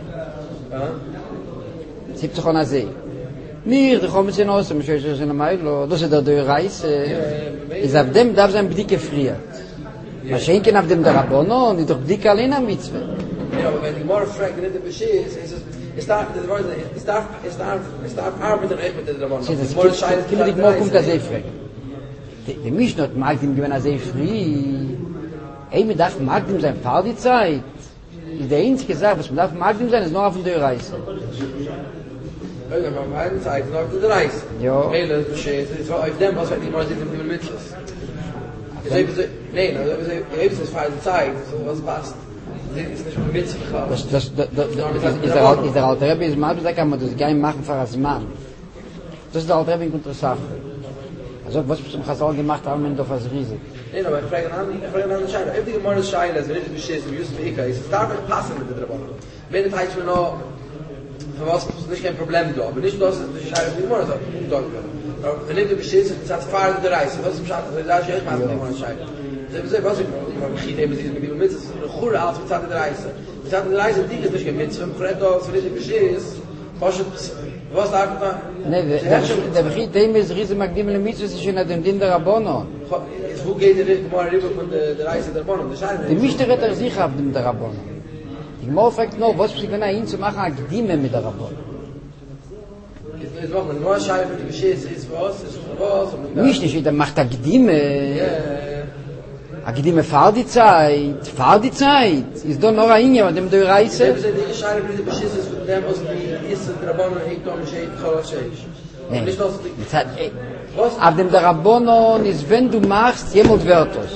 Sieht sich an See. Mir der kommen zu einer Mailo, das ist der Reise. Ist ab dem darf sein Bdike friert. Was schenken auf dem der Rabbonon, die doch Bdike allein am Mitzvah. Ja, aber wenn die Gemara fragt, nicht der Bescheid ist darf arbeiten mit der Rabbonon. Die Gemara kommt da sehr frei. Die Mischner hat Magdim gewinnen sehr früh. Man darf Magdim sein, vor die Zeit. Ist der einzige Sache, was man darf Magdim sein, ist nur auf der Reise. Auf der Zeit, nur auf der Reise. Ja. Auf dem, was die Gemara sieht, mit Mitzvahs. Nein, es ist für die Zeit, was passt. Ist nicht mit Mitzvah. Ist der alte Rebbe, ist mal, da kann man das gar nicht machen für das Mann. Das ist der Alte Rebbe interessant. Also, was zum Chazal gemacht haben, wenn doch was riesig. Nee, aber ich frage einen anderen Schein. If die Gemara Schein ist, wenn ich beschissen, wie Yusuf Ika, ist es darf nicht passen mit der Drabonon. Wenn es heißt mir noch, für was ist nicht kein Problem da, aber nicht, dass die Schein auf die Gemara sagt, wenn ich beschissen, es hat Fahrer der Reise, was ist im Schatten, das ist ja echt mal mit der Gemara Schein. Was ich mit dem Mitz, ist eine gute Art mit der Reise. Mit der Reise, die ist nicht kein Mitz, wenn ich beschissen, was darf man? Nee, der Bechit dem ist riesig Magdim le Mitzvah, ist schon dem Din der Rabbonon. Wo geht der Gemara rüber von der Reise der Rabbonon? Die Mischte redet er sich auf dem der Rabbonon. Die Gemara fragt noch, was ist wenn ihn zu machen, Agdime mit der Rabbonon? Jetzt machen wir nur Scheibe für die Geschichte, ist was? Nicht, der macht Agdime. Agdime fahr die Zeit. Ist doch noch ein Jahr, dem du Reise. Die Scheibe für die Geschichte ist von dem, was die ist der Rabbonon, ich komme nicht, auf dem der Rabbonon ist, wenn du machst, jemand Wörters.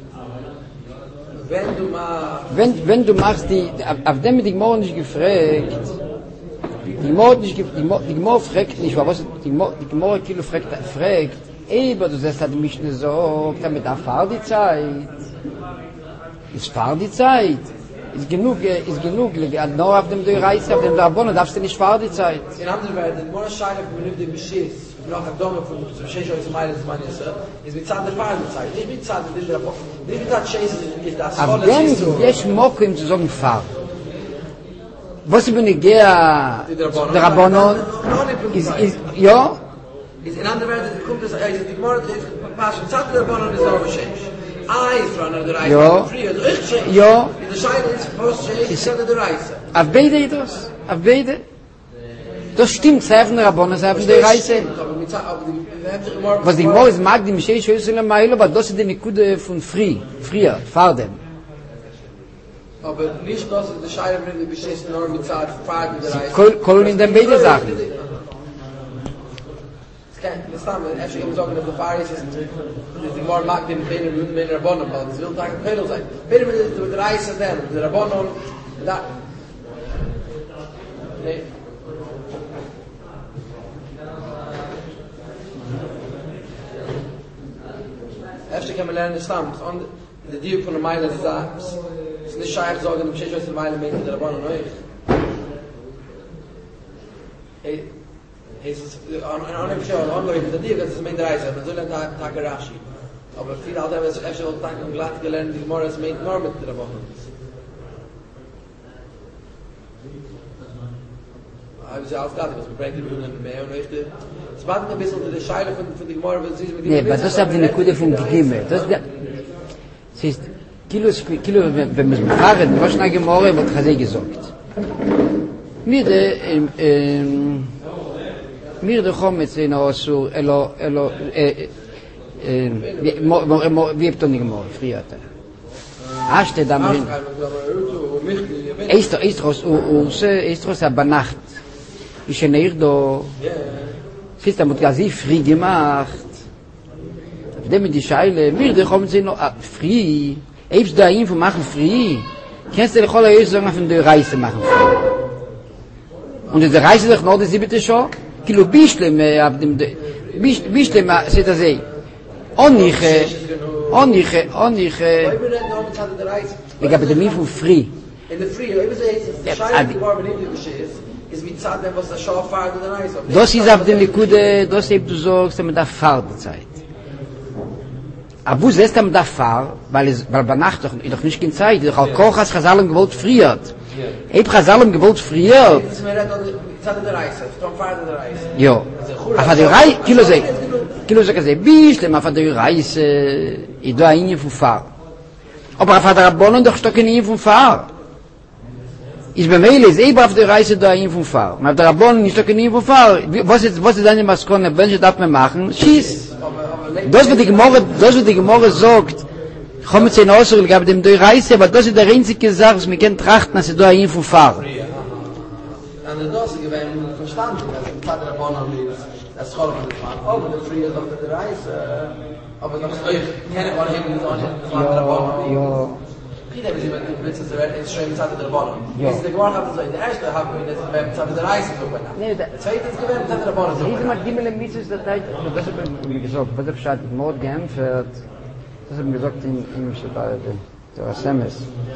Wenn du machst, auf dem die Gemara nicht gefragt, die Gemara fragt nicht, was die Gemara Kilo fragt, aber du sagst, hat mich nicht so, damit fahr die Zeit. Ist fahr die Zeit. Ist genug, nur auf dem Reise, auf dem Rabbonon darfst du nicht fahr die Zeit. In anderen Worten, die Gemara Schein, wenn du den Beschiss, noch ein Dome von Shesho ist meine ist mit Zahn der Fahrenzeit. Nicht mit Zahn der Rabbonon. Nicht mit Zahn ist das volle Saison. Aber wenn Mokko ihm zu sagen, fahr. Was ich bin ich gehe, der Rabbonon, ja? Ist in anderen Worten, kommt es, die Gemara, die Zahn der Rabbonon ist aber Shesho. Ist von der Reise. Ja. Die Schein ist fast Shesho der Reise. Auf beide. Das stimmt, sei von der Rabbonon, sei von der Reise. Was die Gemara ist, mag die Mischei Schössel Mailo, aber das ist die Nikude von früher, fahr dem. Aber nicht, dass die Scheine mit der Beschiss nur mit Zeit fahren mit der Reise. Kollen in den beide Sachen. Das kann man, als ich eben sagen, dass der Fahr ist, die Gemara mag den Beine mit der Rabbonon, weil das will ein Pedal sein. Beide mit der Reise dann, der Rabbonon, da. Nee. Efter kan man lernen Islam. De dier van de Meile is daar. Het is niet scheich zeggen, de Pshesh was de Meile mee de Rabbanon nooit. Het is een andere Pshesh, een andere de dier, dat is mijn reis. Man soll een Takarashi. Aber viele Leute haben efter wel tanken und glatt gelernt, die Gemara ist meint nur mit der Rabbanon. Haben sie aufgaben, was bringt die Bühne mehr und echt. Es war ein bisschen die Scheide von der Gemara, wenn sie mit Nee, aber das ist die Nikude von Gime. Das ist Kilo, wenn wir es fahren, was nach Gemara wird Chazé gesagt. Mir de Chometz in Osur, wie habt ihr nicht Gemara, früher. Ashte da drin. Estros aber Nacht. Ich näher da. Siehst du, mit Gazi frei gemacht. Auf dem die Scheile, mir de kommen sie noch frei. Ebst da Info machen frei. Kennst du die Chola Jesu sagen, von der Reise machen frei. Und die Reise doch noch, das bitte schon. Kilo Bischlem, ab dem Bischlem, seht ihr sie. Onniche. Ich habe dem Info frei. In der Früh, ich weiß, die Scheide, die Gemara benimmt die Beschiss, ist mit Zeit, was der Schau fahrt in der Reise. Das ist auf der Nikude, das ist, du sagst, mit der Fahrzeit. Aber wo ist mit der Fahr, weil bei Nacht doch nicht keine Zeit, doch auch Koch hat Chazalem gewollt friert. Ich habe Chazalem gewollt friert. Das ist mir Zeit in der Reise, Strom fahrt in der Reise. Ja. Aber die Reise, Kilo sagt, bisschen auf der Reise, ich doa ihn von Fahr. Aber auf der Rabbonon doch stocken ihn von Fahr. Ich bemeile, ist eben auf der Reise da ihn von Fahr. Und auf der Rabbonon ist stocken ihn von Fahr. Was ist deine Maskone, wenn sie das mehr machen? Schieß! Das wird die Gemorre sagt, ich komme zu den Ausdruck, ich habe dem die Reise, aber das ist der einzige Sache, was wir können trachten, dass sie da ihn von Fahr. Und das ist gewähnt verstanden, dass im Zeit der Rabbonon ist, das Scholle von der Fahr. Aber der Früh ist auf der Reise, aber noch so, ich kenne mal eben nicht, der Rabbonon. Chide, wie sie mit dem Witz ist schön Zeit der Bonn. Ja. Ist der Gewalt hat so, der erste haben wir das beim Zeit der Reise gekommen. Nee, Der zweite ist gewesen Zeit der Bonn. Riese Magdimel im Mitzvah ist der Teil, das habe ich gesagt, was ich gesagt, ich Mord geämpft, das habe ich gesagt in der Rasemes.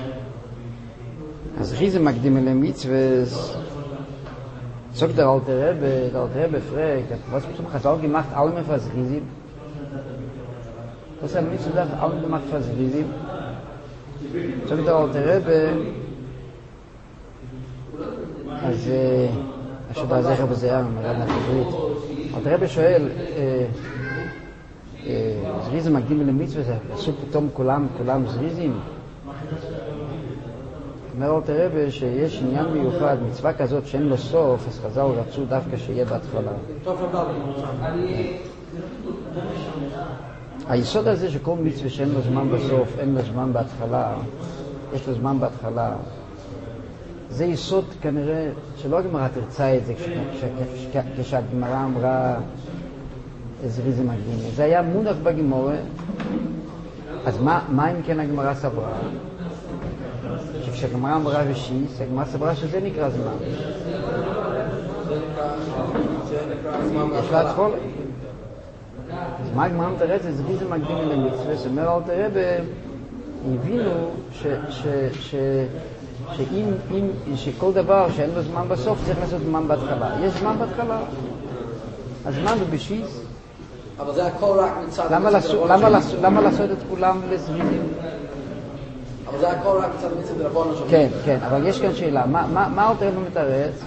Also Riese Magdimel im Mitzvah ist, sagt der alte Rebbe fragt, was zum Chazal gemacht, alle mehr für Riese? Das haben Mitzvah gesagt, alle gemacht für Riese. Sagt der alte Rebbe, אז עכשיו הזכר בזהר, מרד מהחברית. אבל הרב שואל, זריזם מקדים למצווה, עשו פתאום כולם זריזים? אומר עוד הרב שיש עניין מיוחד, מצווה כזאת שאין לו סוף, אז חז"ל רצו דווקא שיהיה בהתחלה. היסוד הזה שכל מצווה שאין לו זמן בסוף, אין לו זמן בהתחלה, יש לו זמן בהתחלה, זה יסוד כנראה שלא הגמרא תרצה את זה כשהגמרא אמרה זריזם מקדים. זה היה מונח בגמרא, אז מה אם כן הגמרא סברה? שכשהגמרא אמרה ושיס, הגמרא סברה שזה נקרא זמן. יש לה התחולה. אז מה הגמרא מתרץ? זה זריזם מקדים למצווה, זאת אומרת, אל תראה, הבינו שכל דבר שאין לו זמן בסוף צריך לעשות זמן בהתחלה. יש זמן בהתחלה. הזמן הוא בשיס. אבל זה הכל רק מצד... למה לעשות את כולם לזריזים? אבל זה הכל רק מצד מצד רבון. כן, אבל יש כאן שאלה. מה עוד רבו מתרץ?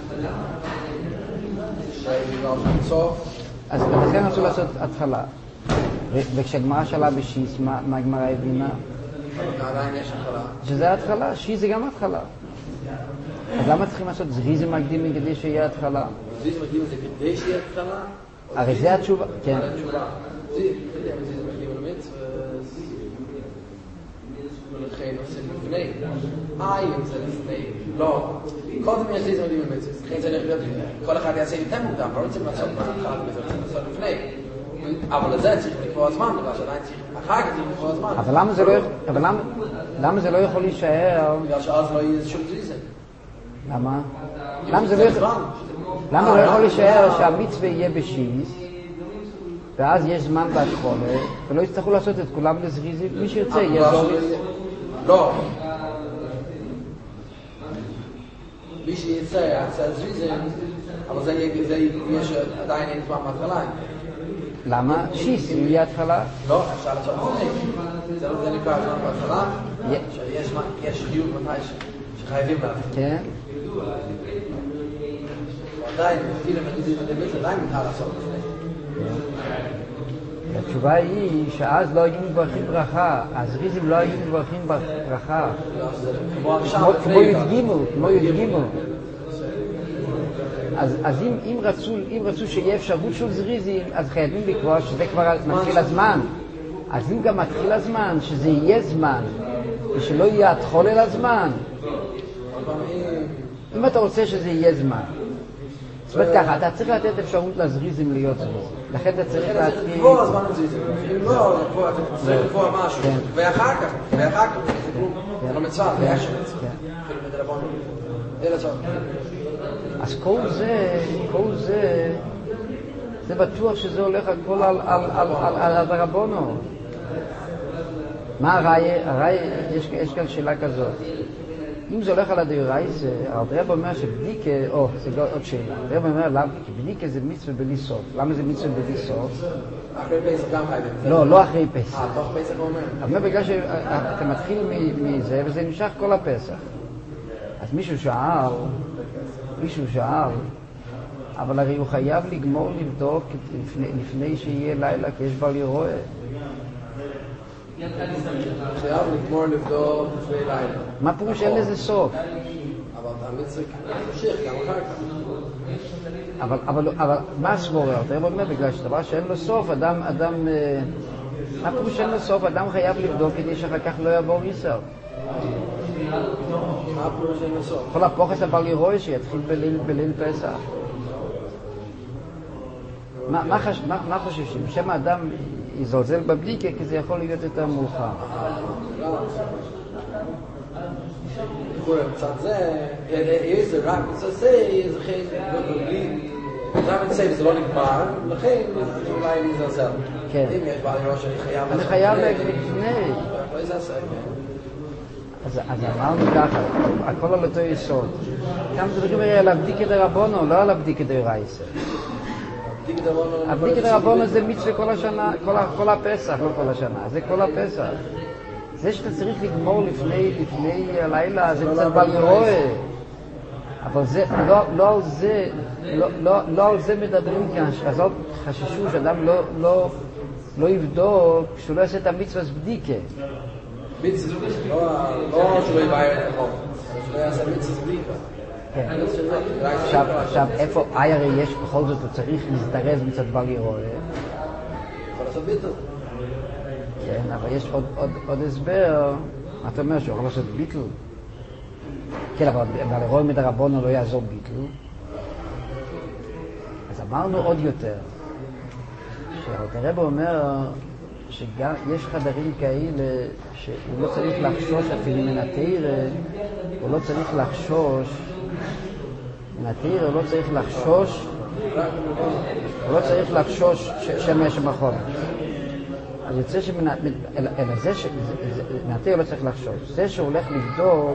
אז לכן רצו לעשות התחלה. וכשהגמרא שאלה בשיס, מה הגמרא הבינה? עדיין יש התחלה. שזה ההתחלה, שיס זה גם התחלה. אז למה צריכים לעשות זריזם מקדימים כדי שיהיה התחלה? זריזם מקדימים זה כדי שיהיה התחלה? הרי זה התשובה, כן. זריזם מקדימים למצווה, ולכן עושים לפני. אם זה לפני. לא. קודם יש זריזם מקדימים למצווה. לכן זה להיות, כל אחד יעשה יותר מוקדם, לא רוצים לעשות מההתחלה למצווה, רוצים לעשות לפני. אבל לזה צריך לקבוע זמן, בגלל שעדיין צריך, אחר כך צריך לקבוע זמן. אבל למה זה לא יכול להישאר? בגלל שאז לא יהיה שום זריזם. למה? למה לא יכול להישאר שהמצווה יהיה בשיס, ואז יש זמן בהתחלה, ולא יצטרכו לעשות את כולם לזריזים? מי שירצה יהיה זריז. לא. מי שירצה יעשה זריזים, אבל זה יש עדיין אין זמן בהתחלה. למה? שיס, אם יהיה התחלה? לא, אפשר לעשות זה. זה נקרא זמן בהתחלה, שיש דיוק מתי שחייבים להביא. כן. עדיין, אפילו מגידים לדמיץ, עדיין מתחל לעשות. התשובה היא שאז לא היו מברכים ברכה, הזריזים לא היו מברכים ברכה. כמו יודגימו. אז אם רצו שיהיה אפשרות של זריזים, אז חייבים לקבוע שזה כבר מתחיל הזמן. אז אם גם מתחיל הזמן, שזה יהיה זמן, ושלא יהיה התחולה לזמן. אם אתה רוצה שזה יהיה זמן. זאת אומרת ככה, אתה צריך לתת אפשרות לזריזים להיות זריזים. לכן אתה צריך להתחיל... לקבוע זמן לזריזים. אם לא, אתה צריך לקבוע משהו. ואחר כך, זה לא מצווה, זה אשר מצווה. זה לצורך. אז כל זה, זה בטוח שזה הולך הכל על הרבונו. מה הראי? יש כאן שאלה כזאת. אם זה הולך על הדאורייתא, הרב אומר שבדיקה, זה עוד שאלה. הרב אומר, למה? כי בדיקה זה מצווה בלי סוף. למה זה מצווה בלי סוף? אחרי פסח גם חייבים. לא אחרי פסח. תוך פסח הוא אומר. אבל בגלל שאתה מתחיל מזה, וזה נמשך כל הפסח. אז מישהו שאל, אבל הרי הוא חייב לגמור לבדוק לפני שיהיה לילה, כי יש בל ירואה. חייב לגמור לבדוק לפני לילה. מה פירוש אין לזה סוף? אבל המצווה תמשיך גם אחר כך. אבל מה הסבורה? אתה אומר, בגלל שדבר שאין לו סוף, אדם... מה פירוש שאין לו סוף? אדם חייב לבדוק כדי שאחר כך לא יעבור איסר. מה פירוש שאין לו סוף? יכול להפוך את הבל ירואה שיתחיל בליל פסח. מה חושבים? בשם האדם יזלזל בבדיקה, כי זה יכול להיות יותר מאוחר. מצד זה, יש זה רק מצד זה, זה חיים בלי, זה מצב, זה לא נגמר, לכן אולי נזלזל. כן. אם יש בעלי ראש, אני חייב לפני. לא יזלזל, אז אמרנו ככה, הכל על אותו יסוד. כמה דברים על הבדיקה דרבנו, לא על הבדיקה דרייסה. הבדיקה דרבנו זה מצווה כל השנה, כל הפסח, לא כל השנה, זה כל הפסח. זה שאתה צריך לגמור לפני הלילה, זה קצת בל רואה. אבל זה, לא על זה מדברים כאן, שחז"ל חששו שאדם לא יבדוק, שהוא לא יעשה את המצווה בדיקה. מצווה, לא שלא יבאר את החום, שלא יעשה מצווה בדיקה. עכשיו, איפה הרי יש בכל זאת, הוא צריך להזדרז מצד בל רואה? יכול לעשות ביטל. כן, אבל יש עוד הסבר, מה אתה אומר, שהוא יכול לעשות ביטל? כן, אבל רואה מדרבנו לא יעזור ביטל. אז אמרנו עוד יותר, שהרב אומר שגם יש חדרים כאלה שהוא לא צריך לחשוש אפילו מן התורה, הוא לא צריך לחשוש, מן התורה הוא לא צריך לחשוש שמש בחומש. אז יוצא אלא זה מהתורה לא צריך לחשוש. זה שהוא הולך לבדוק,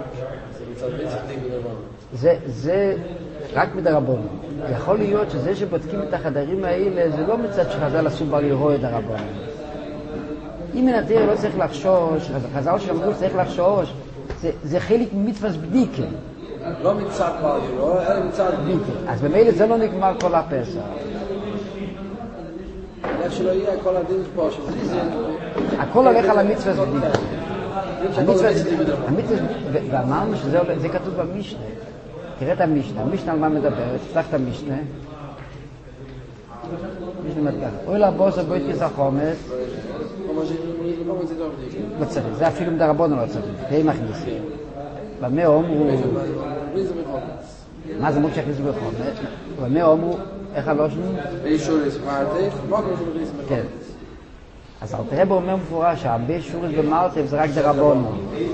זה רק מדרבנו. יכול להיות שזה שבודקים את החדרים האלה, זה לא מצד שחז"ל עשו בל יראה את הרבנו. אם מן התורה לא צריך לחשוש, חז"ל שאמרו שצריך לחשוש, זה חלק ממצווה בדיקה. לא מצד בל יראה, אלא מצד בדיקה. אז במילא זה לא נגמר כל הפסח. איך שלא יהיה כל הדין פה, שזה... הכל הולך על המצווה בדיקה. ואמרנו שזה כתוב במשנה. תראה את המשנה. המשנה על מה מדברת? תפתח את המשנה. משנה מדגר. אוי לבוס הבוית כסחומץ. לא צריך. זה אפילו מדרבנו לא צריך. תהיה מכניסים. במה אומרו... מה זה מות שהכניסו בחומץ? במה אומרו... איך הלושנו? באישורס מרתף, כן. אז הרב אומר מפורש שהרבה שורס במרתף זה רק דרבנו.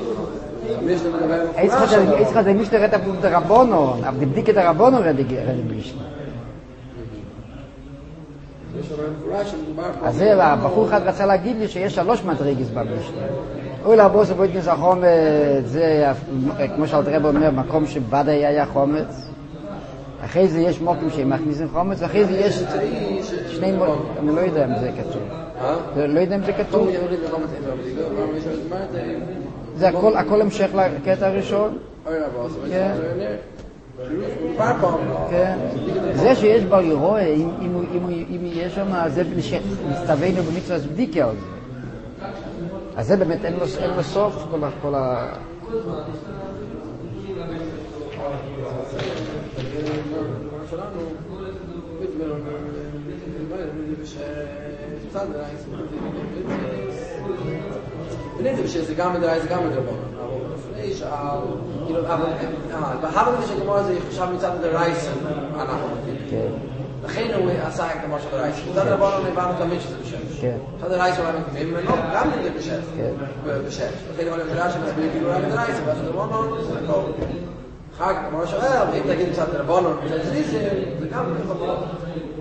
איזך זה מישנה רדת אפילו דרבנו, אבל בדיקת דרבנו רדת מישנה. אז זה, הבחור אחד רצה להגיד לי שיש 3 מדרגות במשנה. אוי לבוס הבוית כנס החומץ, זה כמו שהרב אומר, מקום שבדי היה חומץ. אחרי זה יש מוקים שהם מכניסים חומץ, ואחרי זה יש שני מוקים, אני לא יודע אם זה כתוב. לא יודע אם זה כתוב. זה הכל המשך לקטע הראשון. זה שיש בר יראה, אם יש שם, זה מסתווינו במצווה בדיקה על זה. אז זה באמת אין לו סוף כל ה... שלנו, בנית שזה גם מדרעי, זה גם מדרבון. לפני שעל, בהבנה שגמור זה יחושב מצד מדרעיסן, אנחנו מתאים. לכן הוא עשה את כמו של דרעיסן. מצד מדרבון הוא הבנו תמיד שזה בשש. מצד דרעיסן אולי מתאים, ולא, גם נגיד בשש. לכן הוא הולך שמסביר כאילו רק מדרעיסן, ואז מדרבון זה לא. אחר כך, כמו שאומר, אם תגיד מצד דרבון, זה גם נכון.